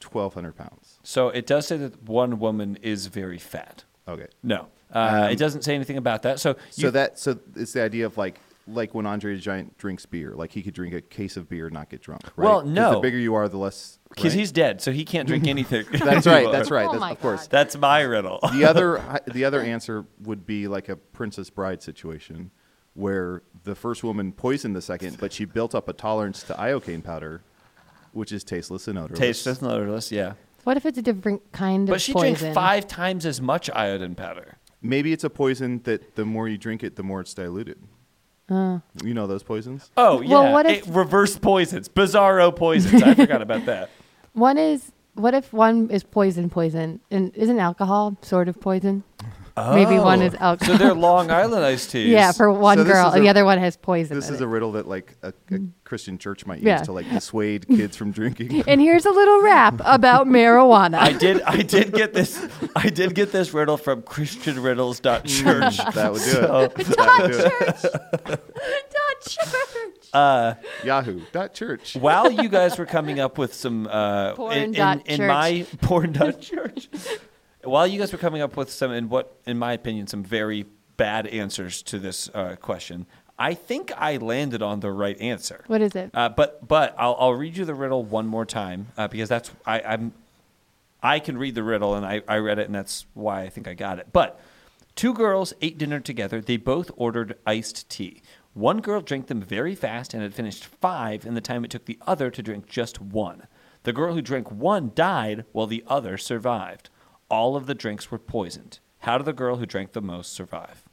D: 1,200 pounds.
E: So it does say that one woman is very fat.
D: Okay.
E: No, it doesn't say anything about that. So
D: So it's the idea of like when Andre the Giant drinks beer, like he could drink a case of beer and not get drunk. Right?
E: Well,
D: 'Cause
E: no.
D: the bigger you are, the less.
E: because
D: right?
E: he's dead, so he can't drink anything.
D: That's right. That's right.
A: Oh
D: That's,
A: my
D: of course.
A: God.
E: That's my riddle.
D: The other answer would be like a Princess Bride situation, where the first woman poisoned the second, but she built up a tolerance to iocane powder, which is tasteless and odorless.
E: Tasteless and odorless, yeah.
A: What if it's a different kind
E: But
A: of
E: she
A: poison?
E: drank 5 times as much iodine powder.
D: Maybe it's a poison that the more you drink it, the more it's diluted. You know those poisons?
E: Oh, yeah.
A: Well, what if-
E: reverse poisons, bizarro poisons. I forgot about that.
A: What if one is poison, and isn't alcohol sort of poison? Maybe one is alcohol.
E: So they're Long Island iced teas.
A: Yeah, for one
D: So this
A: girl,
D: is
A: and
D: a-
A: the other one has poison.
D: This
A: in
D: is
A: it.
D: a riddle that like a Christian church might use
A: Yeah.
D: to like dissuade kids from drinking.
A: And here's a little rap about marijuana.
E: I did get this riddle from christianriddles.church.
D: That would do it. That would do it.
A: Church.
D: Yahoo.church.
E: While you guys were coming up with some
A: Porn.church.
E: my porn.church. While you guys were coming up with some, in my opinion, some very bad answers to this question, I think I landed on the right answer.
A: What is it?
E: But I'll read you the riddle one more time because that's I can read the riddle and I read it and that's why I think I got it. But 2 girls ate dinner together. They both ordered iced tea. One girl drank them very fast and had finished 5 in the time it took the other to drink just 1. The girl who drank 1 died while the other survived. All of the drinks were poisoned. How did the girl who drank the most survive?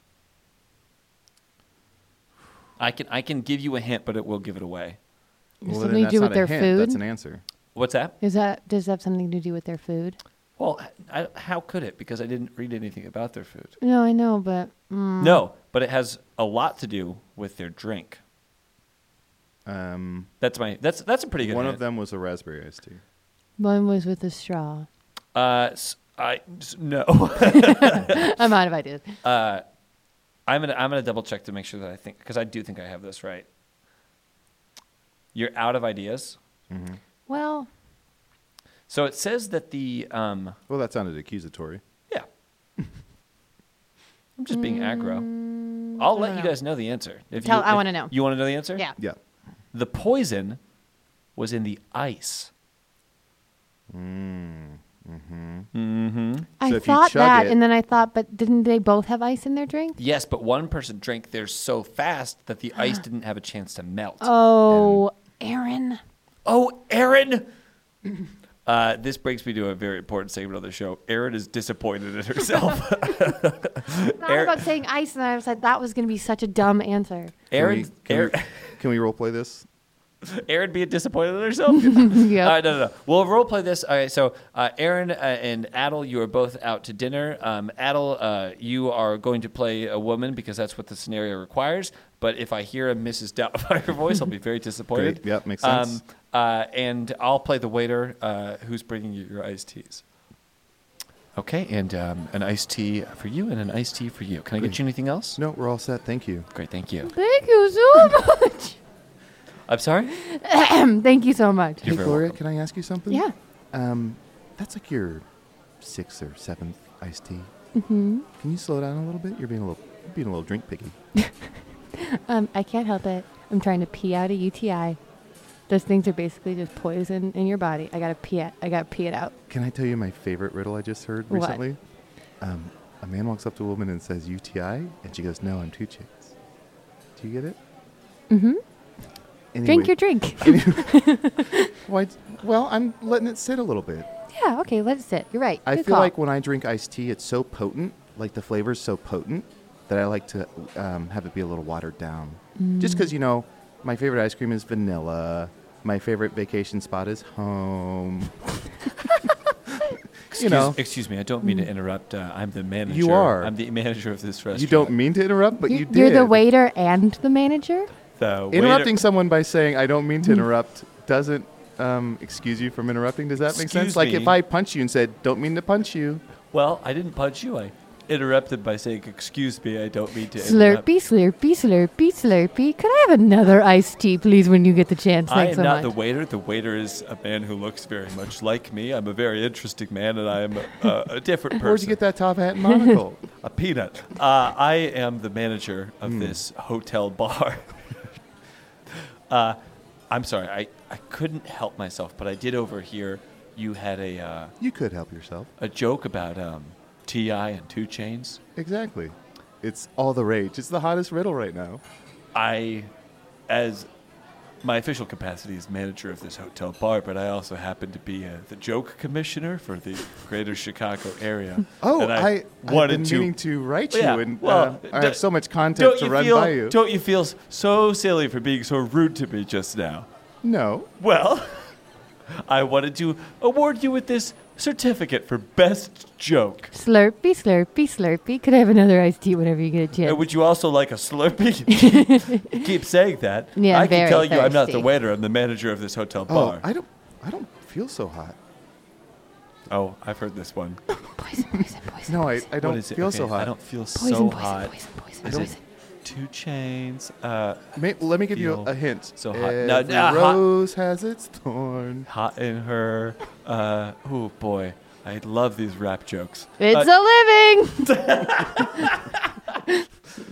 E: I can give you a hint, but it will give it away.
D: Well,
A: Something
D: then
A: to
D: that's
A: do
D: not
A: with
D: a
A: their
D: hint,
A: food?
D: That's an answer.
E: What's that?
A: Does that have something to do with their food?
E: Well, how could it? Because I didn't read anything about their food.
A: No, I know, but
E: No, but it has a lot to do with their drink.
D: Um,
E: That's a pretty good
D: one
E: hint.
D: of them was a raspberry iced tea.
A: one was with a straw.
E: No.
A: I'm out of ideas.
E: I'm gonna double check to make sure that I think because I do think I have this right. You're out of ideas.
A: Well,
E: So it says that the
D: Well, that sounded accusatory.
E: yeah. I'm just being aggro. I'll let you guys know the answer.
A: I wanna know.
E: You want to know the answer?
A: yeah.
D: Yeah.
E: The poison was in the ice.
A: I
D: So if you
A: thought
D: chug
A: that,
D: it-
A: and then I thought, but didn't they both have ice in their drink?
E: Yes, but one person drank theirs so fast that the ice didn't have a chance to melt.
A: Oh, Aaron.
E: Oh, Erin! This brings me to a very important segment of the show. Erin is disappointed in herself.
A: Not about saying ice, and I was like, that was going to be such a dumb answer.
E: Erin
D: Can we role play this?
E: being disappointed in herself?
A: Yep.
E: No. We'll role play this. All right, so Erin and Adel, you are both out to dinner. Adel, you are going to play a woman because that's what the scenario requires. But if I hear a Mrs. Doubtfire voice, I'll be very disappointed.
D: Great. Yep, makes sense.
E: And I'll play the waiter who's bringing you your iced teas. Okay, and an iced tea for you and an iced tea for you. Can I get you anything else?
D: No, we're all set. Thank you.
E: Great, thank you.
A: Thank you so much.
E: I'm sorry?
A: Thank you so much.
D: Hey,
E: very
D: Gloria,
E: welcome.
D: can I ask you something?
A: Yeah.
D: That's like your 6th or 7th iced tea. Mm-hmm. Can you slow down a little bit? You're being a little drink picky.
A: I can't help it. I'm trying to pee out a UTI. Those things are basically just poison in your body. I gotta pee it out.
D: Can I tell you my favorite riddle I just heard
A: What?
D: recently? A man walks up to a woman and says UTI, and she goes, "No, I'm 2 chicks." Do you get it?
A: Mm-hmm.
D: Anyway,
A: Drink your drink.
D: Well, I'm letting it sit a little bit.
A: Yeah. Okay. Let it sit. You're right.
D: I
A: Good
D: feel
A: call.
D: like when I drink iced tea, it's so potent, like the flavor's so potent, that I like to have it be a little watered down. Just because, my favorite ice cream is vanilla. My favorite vacation spot is home.
E: Excuse me, I don't mean to interrupt. I'm the manager.
D: You are.
E: I'm the manager of this restaurant.
D: You don't mean to interrupt, but you did.
A: You're the waiter and the manager.
E: The
D: Interrupting
E: waiter-
D: someone by saying, I don't mean to interrupt, doesn't excuse you from interrupting. Does that make sense?
E: Excuse
D: Like
E: me.
D: if I punch you and said, don't mean to punch you.
E: Well, I didn't punch you. I interrupted by saying, "Excuse me, I don't mean to interrupt."
A: Slurpee, slurpee, slurpee, slurpee. Could I have another iced tea, please, when you get the chance?
E: I
A: Thanks
E: am
A: so
E: not
A: much.
E: the waiter. The waiter is a man who looks very much like me. I'm a very interesting man, and I am a different person.
D: Where'd you get that top hat and monocle?
E: A peanut. I am the manager of this hotel bar. I'm sorry, I couldn't help myself, but I did overhear you had
D: You could help yourself.
E: a joke about T.I. and 2 Chainz.
D: Exactly. It's all the rage. It's the hottest riddle right now.
E: I, as my official capacity is manager of this hotel bar, but I also happen to be the joke commissioner for the greater Chicago area.
D: Oh,
E: And
D: I've been meaning to write you,
E: Yeah,
D: and
E: well,
D: I have so much content to run by you.
E: Don't you feel so silly for being so rude to me just now?
D: No.
E: Well, I wanted to award you with this certificate for best joke.
A: Slurpee, slurpee, slurpee. Could I have another iced tea whenever you get a chance?
E: And would you also like a Slurpee? You keep saying that.
A: Yeah,
E: I can
A: very
E: tell you I'm not the
A: thirsty.
E: waiter. I'm the manager of this hotel
D: Oh,
E: bar.
D: I don't feel so hot.
E: Oh, I've heard this one.
A: Poison, poison, poison.
D: No, I
E: What
D: don't
E: is it?
D: feel
E: Okay,
D: so hot.
E: I don't feel
A: Poison,
E: so
A: poison,
E: hot.
A: poison, poison,
E: Is it
A: poison.
E: 2 Chainz?
D: Let me give you
E: feel
D: a hint.
E: so hot.
D: Every
E: hot.
D: rose has its thorn.
E: Hot in her. Oh boy, I love these rap jokes.
A: It's a living.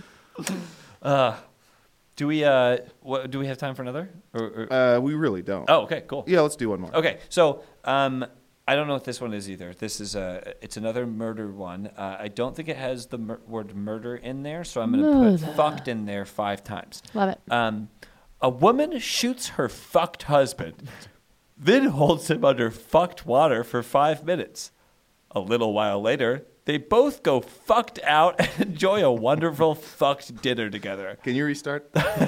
E: Do we do we have time for another?
D: We really don't.
E: Oh, okay, cool.
D: Yeah, let's do one more.
E: Okay, so I don't know what this one is either. This is it's another murder one. I don't think it has the word murder in there, so I'm going to put fucked in there 5 times.
A: Love it.
E: A woman shoots her fucked husband, then holds him under fucked water for 5 minutes. A little while later, they both go fucked out and enjoy a wonderful fucked dinner together.
D: Can you restart?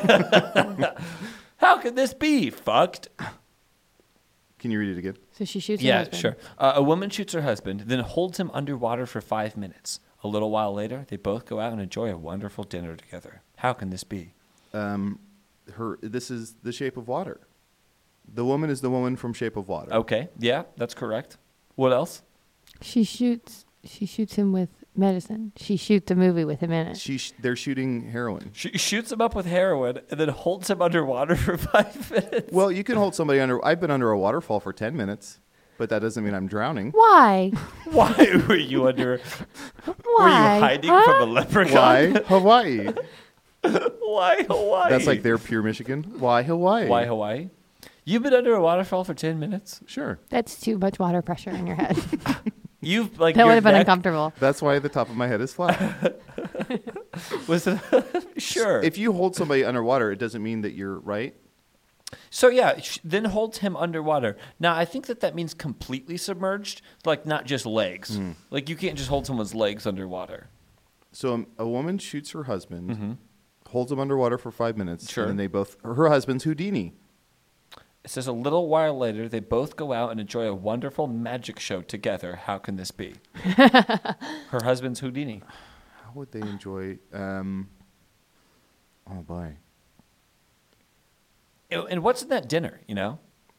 E: How could this be, fucked?
D: Can you read it again?
A: So she shoots her
E: Yeah,
A: husband.
E: sure. A woman shoots her husband, then holds him underwater for 5 minutes. A little while later, they both go out and enjoy a wonderful dinner together. How can this be?
D: This is The Shape of Water. The woman is the woman from Shape of Water.
E: Okay, yeah, that's correct. What else?
A: She shoots him with medicine. She shoots a movie with him in it.
D: They're shooting heroin.
E: She shoots him up with heroin and then holds him underwater for 5 minutes.
D: Well, you can hold somebody under. I've been under a waterfall for 10 minutes, but that doesn't mean I'm drowning.
A: Why?
E: Why were you under?
A: Why?
E: Were you hiding from a leprechaun?
D: Why Hawaii?
E: Why Hawaii?
D: That's like their pure Michigan. Why Hawaii?
E: Why Hawaii? You've been under a waterfall for 10 minutes.
D: Sure.
A: That's too much water pressure in your head.
E: You've like
A: That
E: your
A: would have been
E: neck-
A: uncomfortable.
D: That's why the top of my head is flat.
E: Was it? Sure.
D: If you hold somebody underwater, it doesn't mean that you're right.
E: So yeah, then holds him underwater. Now I think that means completely submerged, like not just legs. Like you can't just hold someone's legs underwater.
D: So a woman shoots her husband, holds him underwater for 5 minutes,
E: Sure.
D: and then her husband's Houdini.
E: It says a little while later, they both go out and enjoy a wonderful magic show together. How can this be? Her husband's Houdini.
D: How would they enjoy? Oh boy.
E: And what's in that dinner? You know.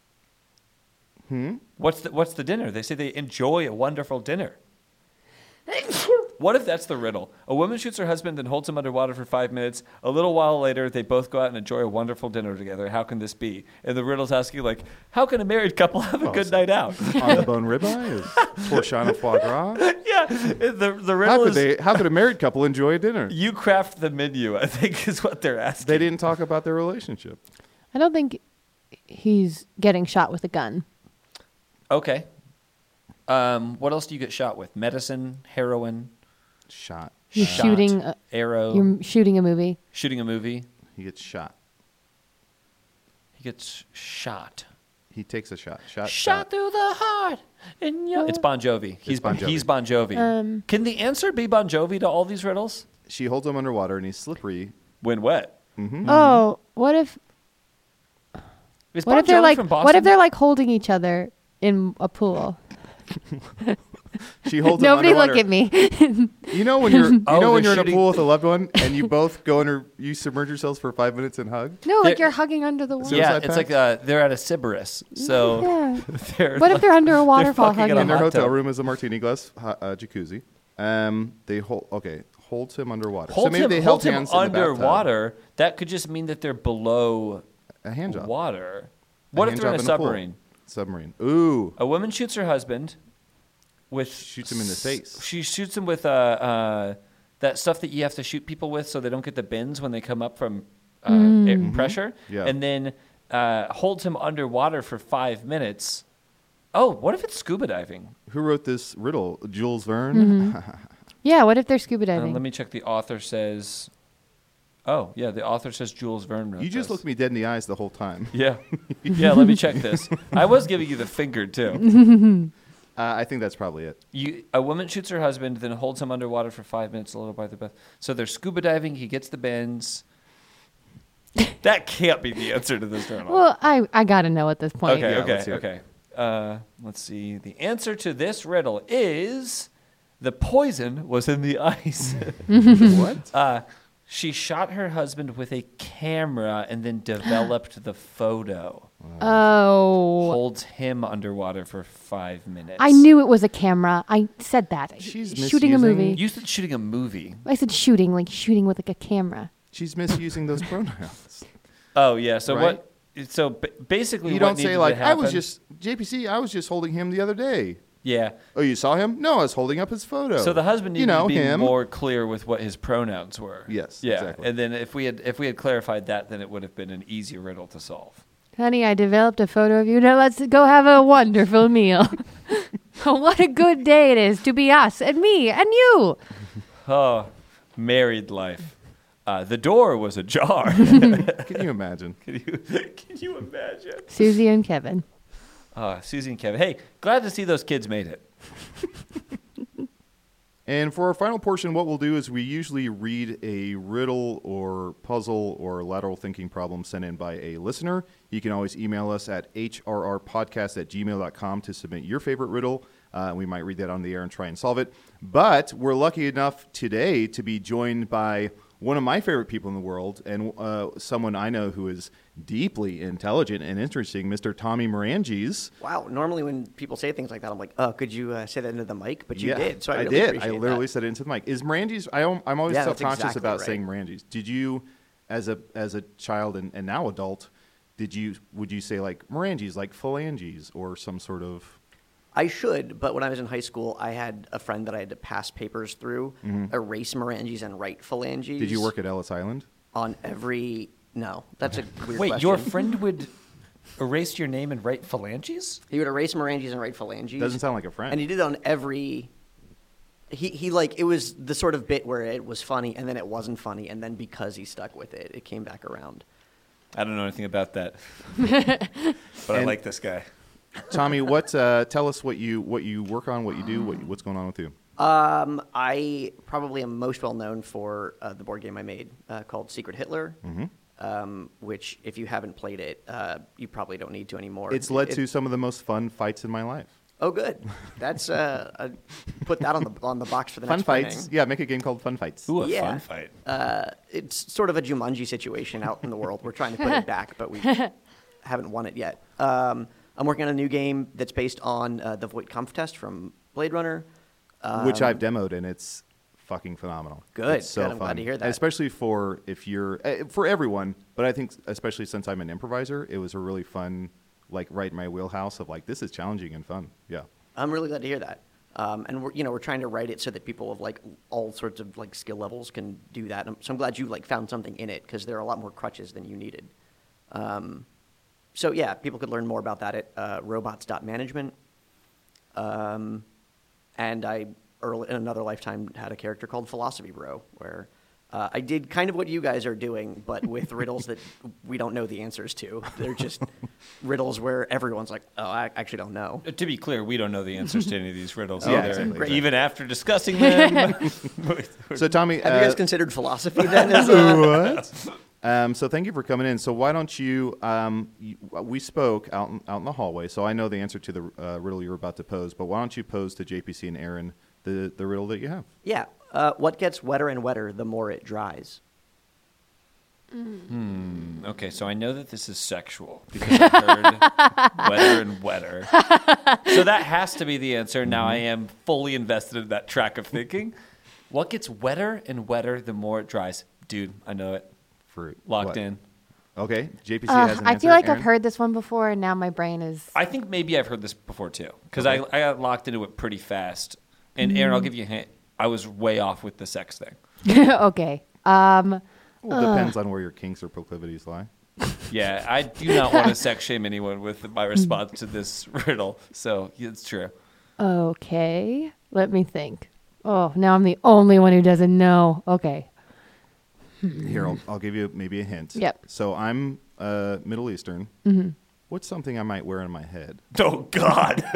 E: What's the dinner? They say they enjoy a wonderful dinner. What if that's the riddle? A woman shoots her husband and holds him underwater for 5 minutes. A little while later, they both go out and enjoy a wonderful dinner together. How can this be? And the riddle's asking, like, how can a married couple have a good night out?
D: On the bone ribeye is torchon foie gras.
E: Yeah, the riddle is
D: How could a married couple enjoy dinner?
E: you craft the menu, I think is what they're asking.
D: They didn't talk about their relationship.
A: I don't think he's getting shot with a gun.
E: Okay. What else do you get shot with? Medicine, heroin,
D: Shot.
A: You're
E: shot,
A: shooting.
E: arrow,
A: You're shooting a movie.
E: shooting a movie.
D: He gets shot.
E: He gets shot.
D: He takes a shot. Shot.
E: Shot through the heart. It's Bon Jovi. He's
D: Bon Jovi.
E: He's Bon Jovi. Can the answer be Bon Jovi to all these riddles?
D: She holds him underwater and he's slippery.
E: When wet.
A: Oh, what if?
E: Is
A: What
E: Bon
A: if they're
E: Jovi
A: like?
E: from Boston?
A: What if they're like holding each other in a pool?
D: She holds
A: Nobody
D: him underwater.
A: look at me.
D: You know when you're
E: Oh,
D: when
E: they're
D: you're in a
E: shooting-
D: pool with a loved one and you both go under, you submerge yourselves for 5 minutes and hug.
A: No, like
E: They're-
A: you're hugging under the water.
E: Yeah,
D: Suicide
E: it's
D: pact?
E: like they're at a Sybaris. So
A: Yeah.
E: they're
A: What if they're under a waterfall
E: fucking in
A: hugging?
E: a
D: In their
E: hot
D: hotel
E: tub.
D: room is a martini glass jacuzzi. They holds him underwater.
E: Hold
D: so maybe
E: him,
D: they held
E: hold him
D: hands in the bathtub.
E: underwater. That could just mean that they're below
D: A hand job.
E: water.
D: A
E: What if
D: hand
E: they're in a
D: job pool.
E: submarine?
D: Submarine. Ooh.
E: A woman shoots her husband with
D: Shoots him in the face.
E: She shoots him with that stuff that you have to shoot people with so they don't get the bends when they come up from air pressure.
D: Yeah.
E: And then holds him underwater for 5 minutes. Oh, what if it's scuba diving?
D: Who wrote this riddle? Jules Verne?
A: Yeah, what if they're scuba diving?
E: Let me check. The author says. Oh, yeah, the author says Jules Verne wrote
D: You just
E: this.
D: looked me dead in the eyes the whole time.
E: Yeah. Yeah, let me check this. I was giving you the finger, too.
D: I think that's probably it.
E: A woman shoots her husband, then holds him underwater for 5 minutes, a little by the breath. So they're scuba diving. He gets the bends. That can't be the answer to this journal.
A: Well, I got to know at this point.
E: Okay,
D: Yeah, let's hear
E: okay, okay. Let's see. The answer to this riddle is the poison was in the ice.
D: What?
E: She shot her husband with a camera and then developed the photo.
A: Oh.
E: Holds him underwater for 5 minutes.
A: I knew it was a camera. I said that.
D: She's
A: shooting a
D: misusing-
A: movie.
E: You said shooting a movie.
A: I said shooting, like shooting with like a camera.
D: She's misusing those pronouns.
E: Oh, yeah. So
D: Right?
E: what? So basically,
D: You
E: what
D: don't say
E: needed
D: like,
E: to
D: I was
E: happen-
D: just, JPC, I was just holding him the other day.
E: Yeah.
D: Oh, you saw him? No, I was holding up his photo.
E: So the husband needed
D: you know,
E: to be
D: him.
E: more clear with what his pronouns were.
D: Yes,
E: Yeah.
D: exactly.
E: And then if we had clarified that, then it would have been an easy riddle to solve.
A: Honey, I developed a photo of you. Now let's go have a wonderful meal. What a good day it is to be us and me and you.
E: Oh, married life. The door was ajar.
D: Can you imagine?
E: Can you imagine?
A: Susie and Kevin.
E: Susie and Kevin. Hey, glad to see those kids made it.
D: And for our final portion, what we'll do is we usually read a riddle or puzzle or lateral thinking problem sent in by a listener. You can always email us at hrrpodcast@gmail.com to submit your favorite riddle. We might read that on the air and try and solve it. But we're lucky enough today to be joined by one of my favorite people in the world and someone I know who is deeply intelligent and interesting, Mr. Tommy Morangis.
F: Wow. Normally when people say things like that, I'm like, oh, could you say that into the mic? But you
D: Yeah,
F: did. So I, really
D: did. I
F: appreciate
D: literally
F: that.
D: said it into the mic. Is Morangis? I'm always
F: Yeah, that's
D: self-conscious
F: exactly
D: about
F: right.
D: saying Morangis. Did you, as a child and now adult, would you say like Morangis, like phalanges, or some sort of?
F: I should, but when I was in high school, I had a friend that I had to pass papers through, erase Morangis and write phalanges.
D: Did you work at Ellis Island?
F: on every? No, that's a weird
E: Wait,
F: question.
E: your friend would erase your name and write phalanges?
F: He would erase Morangis and write phalanges.
D: Doesn't sound like a friend.
F: And he did it on every. He like it was the sort of bit where it was funny and then it wasn't funny and then because he stuck with it, it came back around.
E: I don't know anything about that. But I
D: And-
E: like this guy.
D: Tommy, tell us what you work on, what you do, what's going on with you.
F: I probably am most well known for the board game I made called Secret Hitler, which if you haven't played it, you probably don't need to anymore.
D: It's led to some of the most fun fights in my life.
F: Oh, good. That's put that on the box for the
D: Fun
F: next
D: fights.
F: printing.
D: Yeah, make a game called Fun Fights.
E: Ooh, a
F: Yeah.
E: fun fight.
F: It's sort of a Jumanji situation out in the world. We're trying to put it back, but we haven't won it yet. I'm working on a new game that's based on the Voight Kampf test from Blade Runner.
D: Which I've demoed, and it's fucking phenomenal.
F: Good,
D: It's so
F: good. I'm glad
D: fun.
F: to hear that.
D: Especially for for everyone, but I think especially since I'm an improviser, it was a really fun, like right in my wheelhouse of like this is challenging and fun. Yeah.
F: I'm really glad to hear that. And we're trying to write it so that people of like all sorts of like skill levels can do that. So I'm glad you like found something in it because there are a lot more crutches than you needed. So yeah, people could learn more about that at robots.management. And I early in another lifetime had a character called Philosophy Bro, where I did kind of what you guys are doing, but with riddles that we don't know the answers to. They're just riddles where everyone's like, oh, I actually don't know.
E: To be clear, we don't know the answers to any of these riddles
D: Yeah,
E: either,
D: exactly.
E: even after discussing them.
D: So Tommy,
F: Have you guys considered philosophy then? As
D: so thank you for coming in. So why don't you? We spoke out in the hallway, so I know the answer to the riddle you're about to pose. But why don't you pose to JPC and Aaron the riddle that you have?
F: yeah. What gets wetter and wetter the more it dries?
E: Okay, so I know that this is sexual because I heard wetter and wetter. So that has to be the answer. Now I am fully invested in that track of thinking. What gets wetter and wetter the more it dries? Dude, I know it.
D: Fruit.
E: Locked
D: What?
E: in.
D: Okay, JPC has an
A: I
D: answer.
A: feel like
D: Aaron?
A: I've heard this one before, and now my brain is.
E: I think maybe I've heard this before too because
D: Okay.
E: I got locked into it pretty fast. And Aaron, I'll give you a hint. I was way off with the sex thing.
A: Okay.
D: Well, depends on where your kinks or proclivities lie.
E: Yeah, I do not want to sex shame anyone with my response to this riddle. So it's true.
A: Okay. Let me think. Oh, now I'm the only one who doesn't know. Okay.
D: Here, I'll give you maybe a hint.
A: Yep.
D: So I'm Middle Eastern. What's something I might wear on my head?
E: Oh, God.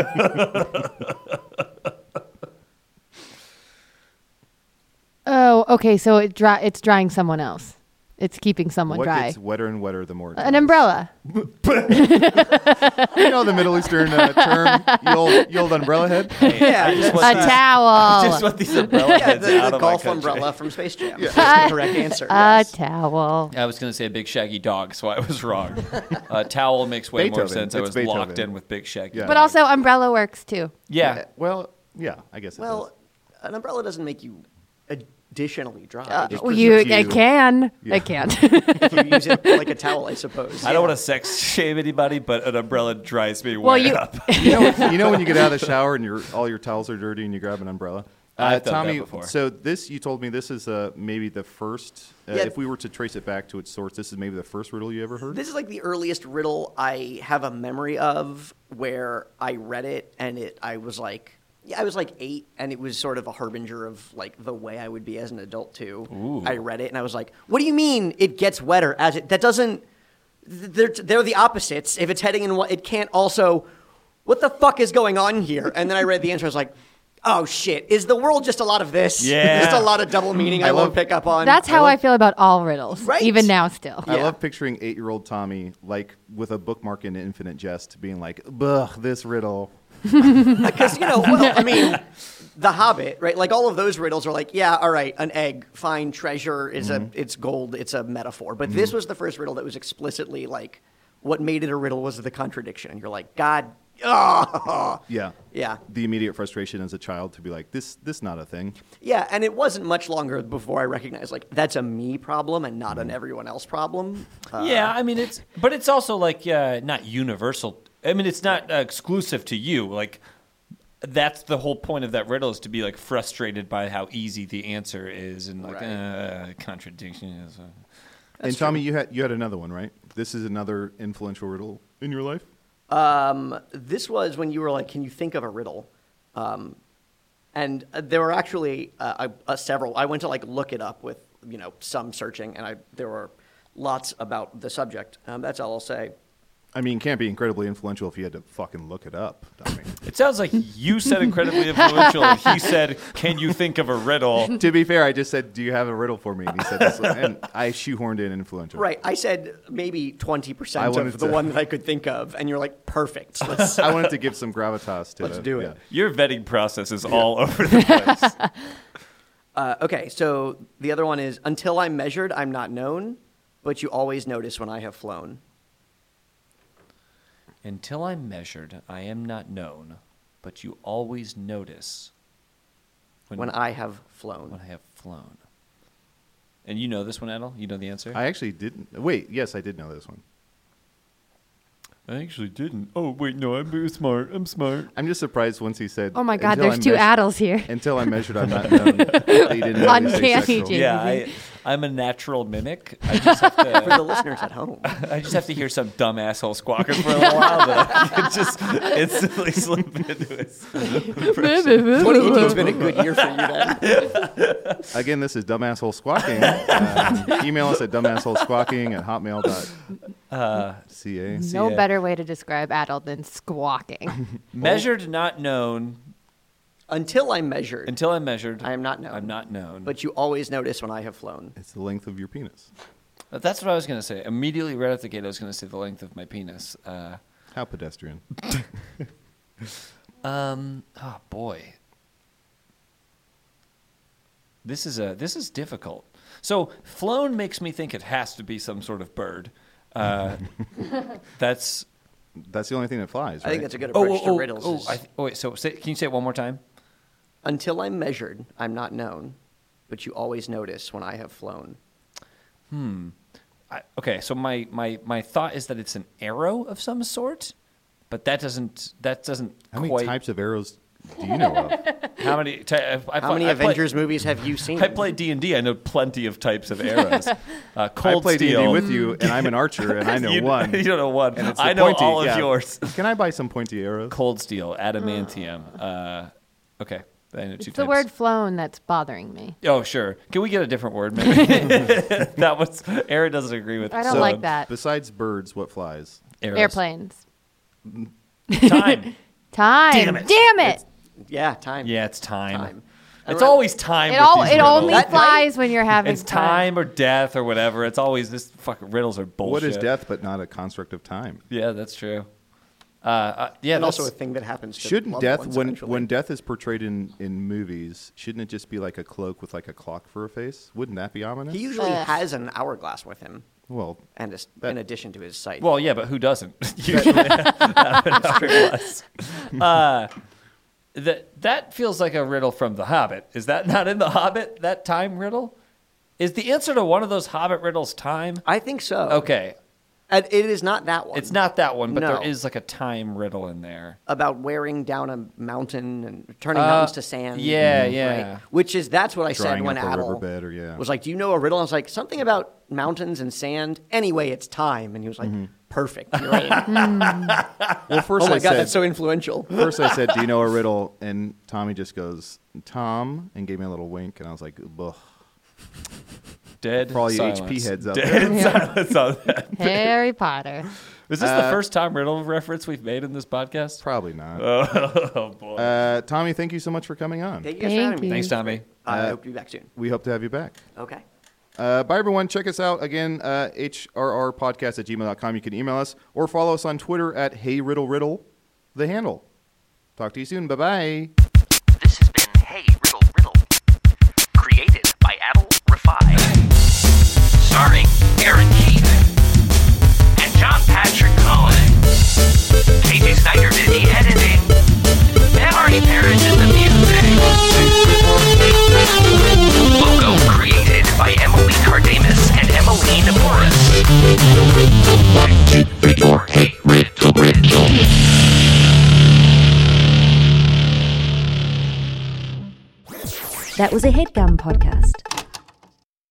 A: Oh, okay. So it's drying someone else. It's keeping someone
D: What
A: dry.
D: gets wetter and wetter the more it
A: An
D: dries?
A: umbrella.
D: You know the Middle Eastern term, you old umbrella head?
F: Yeah,
E: I just
A: A
E: want these, I
A: towel.
E: just want these umbrella
F: yeah,
E: heads
F: the
E: out of
F: golf
E: my country.
F: umbrella from Space Jam. That's the correct answer.
A: A
F: yes.
A: towel.
E: I was going to say a big shaggy dog, so I was wrong. Towel makes way more
D: Beethoven.
E: sense. I
D: It's
E: was
D: Beethoven.
E: locked in with big shaggy.
D: Yeah.
A: But also umbrella works too.
E: Yeah.
D: Well, yeah, I guess it
F: Well,
D: does.
F: an umbrella doesn't make you additionally dry. It just
A: Well,
D: preserves
A: I
D: you.
A: can.
D: Yeah.
A: I can't.
F: you use it like a towel, I suppose.
E: I don't want to sex shame anybody, but an umbrella dries me
A: Well,
E: way
A: you-
E: up.
D: You know when you get out of the shower and all your towels are dirty and you grab an umbrella?
E: I've done that
D: Tommy,
E: before.
D: so you told me this is maybe the first,
F: Yeah.
D: if we were to trace it back to its source, this is maybe the first riddle you ever heard?
F: This is like the earliest riddle I have a memory of where I read it and I was like 8 and it was sort of a harbinger of like the way I would be as an adult too.
E: Ooh.
F: I read it and I was like, what do you mean it gets wetter that doesn't, they're the opposites. If it's heading in what, it can't also, what the fuck is going on here? And then I read the answer, I was like, oh shit, is the world just a lot of this?
E: Yeah.
F: Just a lot of double meaning I won't pick up on.
A: That's how I feel about all riddles.
F: Right.
A: Even now still.
D: I
F: Yeah.
D: love picturing 8-year-old Tommy like with a bookmark in Infinite Jest being like, "Ugh, this riddle."
F: Because, well, I mean, The Hobbit, right? Like all of those riddles are like, yeah, all right, an egg, fine, treasure is it's gold, it's a metaphor. But this was the first riddle that was explicitly like, what made it a riddle was the contradiction. And you're like, God,
D: Yeah.
F: Yeah.
D: The immediate frustration as a child to be like, this not a thing.
F: Yeah, and it wasn't much longer before I recognized like that's a me problem and not an everyone else problem.
E: Yeah, I mean it's also like not universal. I mean it's not exclusive to you. Like that's the whole point of that riddle is to be like frustrated by how easy the answer is and like contradiction is.
D: And Tommy, you had another one, right? This is another influential riddle in your life.
F: This was when you were like, can you think of a riddle? And there were actually several. I went to like look it up with some searching, and there were lots about the subject. That's all I'll say.
D: I mean, can't be incredibly influential if you had to fucking look it up. Tommy.
E: It sounds like you said incredibly influential and he said, can you think of a riddle?
D: To be fair, I just said, "Do you have a riddle for me?" And he said, this, and I shoehorned in influential.
F: Right. I said maybe 20%
D: I wanted
F: of the
D: to-
F: one that I could think of, and you're like, perfect. Let's
D: I wanted to give some gravitas to
F: Let's
D: it.
F: do it.
E: Your vetting process is all over the place.
F: Okay, so the other one is, until I'm measured, I'm not known, but you always notice when I have flown.
E: Until I'm measured, I am not known, but you always notice
F: When I have flown.
E: when I have flown. And you know this one, Adel? You know the answer?
D: I actually didn't. Wait, yes, I did know this one.
E: I actually didn't. Oh, wait, no, I'm very smart. I'm smart.
D: I'm just surprised once he said,
A: Oh my God,
D: "Until
A: there's
D: I'm
A: two
D: measured-
A: Adels here.
D: Until I'm measured, I'm not known." They didn't know they say
A: Uncanny,
D: sexual.
A: Jake.
E: Yeah, I'm a natural mimic. I just have
F: For
E: to,
F: the listeners at home.
E: I just have to hear some dumb asshole squawking for a little while, but I can just instantly slip into it.
F: 2018's been a good year for you then.
D: Again, this is Dumbassole Squawking. Email us at dumbassholesquawking@hotmail.ca.
A: No
E: Yeah.
A: better way to describe adult than squawking.
E: Measured, not known.
F: Until I'm measured,
E: Until I'm measured,
F: I am not known.
E: I'm not known.
F: but you always notice when I have flown.
D: It's the length of your penis.
E: That's what I was going to say. Immediately right out the gate, I was going to say the length of my penis.
D: How pedestrian.
E: Oh boy, this is difficult. So flown makes me think it has to be some sort of bird. That's
D: That's the only thing that flies, right?
F: I think that's a good approach to riddles. is,
E: wait. So can you say it one more time?
F: until I'm measured, I'm not known, but you always notice when I have flown.
E: Okay, so my thought is that it's an arrow of some sort, but that doesn't
D: How many
E: quite.
D: types of arrows do you know of?
E: How many?
F: How many Avengers movies have you seen?
E: I play D&D. I know plenty of types of arrows.
D: I
E: Cold
D: play D&D
E: steel.
D: with you, and I'm an archer, and I know one.
E: You don't know one.
D: And it's the
E: I know
D: pointy,
E: all of
D: yeah.
E: yours.
D: Can I buy some pointy arrows?
E: Cold steel, adamantium. Okay, I know two
A: It's
E: types.
A: the word flown that's bothering me.
E: Oh, sure. Can we get a different word, maybe? That was Aaron doesn't agree with.
A: I don't
E: so,
A: like that.
D: Besides birds, what flies?
E: arrows.
A: Airplanes.
E: Time.
A: Time. Damn it.
F: Yeah, time.
E: Yeah, it's time.
F: Time.
E: It's always time.
A: It,
E: with these
A: it only
E: riddles.
F: That-
A: flies when you're having
E: It's time or death or whatever. It's always this fucking riddles are bullshit.
D: What is death but not a construct of time?
E: Yeah, that's true.
F: And
E: that's
F: also a thing that happens to
D: Shouldn't
F: loved
D: death,
F: ones
D: when
F: eventually.
D: death is portrayed in movies, shouldn't it just be like a cloak with like a clock for a face? Wouldn't that be ominous?
F: He usually has an hourglass with him,
D: Well,
F: and in addition to his sight.
E: well, yeah, but who doesn't? Usually, that feels like a riddle from The Hobbit. Is that not in The Hobbit? That time riddle? Is the answer to one of those Hobbit riddles time?
F: I think so.
E: Okay,
F: And it is not that one.
E: it's not that one, but
F: No.
E: there is like a time riddle in there.
F: About wearing down a mountain and turning mountains to sand.
E: yeah,
F: Right?
E: yeah.
F: That's what I said
D: Drying
F: when
D: up a
F: Adel
D: riverbed or, yeah.
F: was like, "Do you know a riddle?" I was like, "Something about mountains and sand." Anyway, it's time, and he was like, "Perfect, you're right."
D: well, first
F: Oh my
D: I
F: god,
D: said,
F: that's so influential.
D: first I said, "Do you know a riddle?" And Tommy just goes, "Tom," and gave me a little wink, and I was like, "Ugh."
E: Dead
D: For all you
E: silence.
D: HP heads out
E: Dead silence on that.
A: Harry Potter.
E: Is this the first time riddle reference we've made in this podcast?
D: Probably not.
E: Oh boy.
D: Tommy, thank you so much for coming on.
F: Thank you guys for
A: Thank
F: having me.
A: you.
E: Thanks, Tommy.
F: I hope to be back soon.
D: We hope to have you back.
F: Okay.
D: Bye, everyone. Check us out again, hrrpodcast@gmail.com. You can email us or follow us on Twitter at HeyRiddleRiddle, the handle. Talk to you soon. Bye-bye.
C: This has been Hey Riddle Riddle, created by Adel Rafai, starring Aaron Keith and John Patrick Cohen. KJ Snyder did the editing, and Artie Parrish did the music. Logo created by Emily Cardamus and Emmeline Morris. For Hey Riddle Riddle.
G: That was a HeadGum podcast.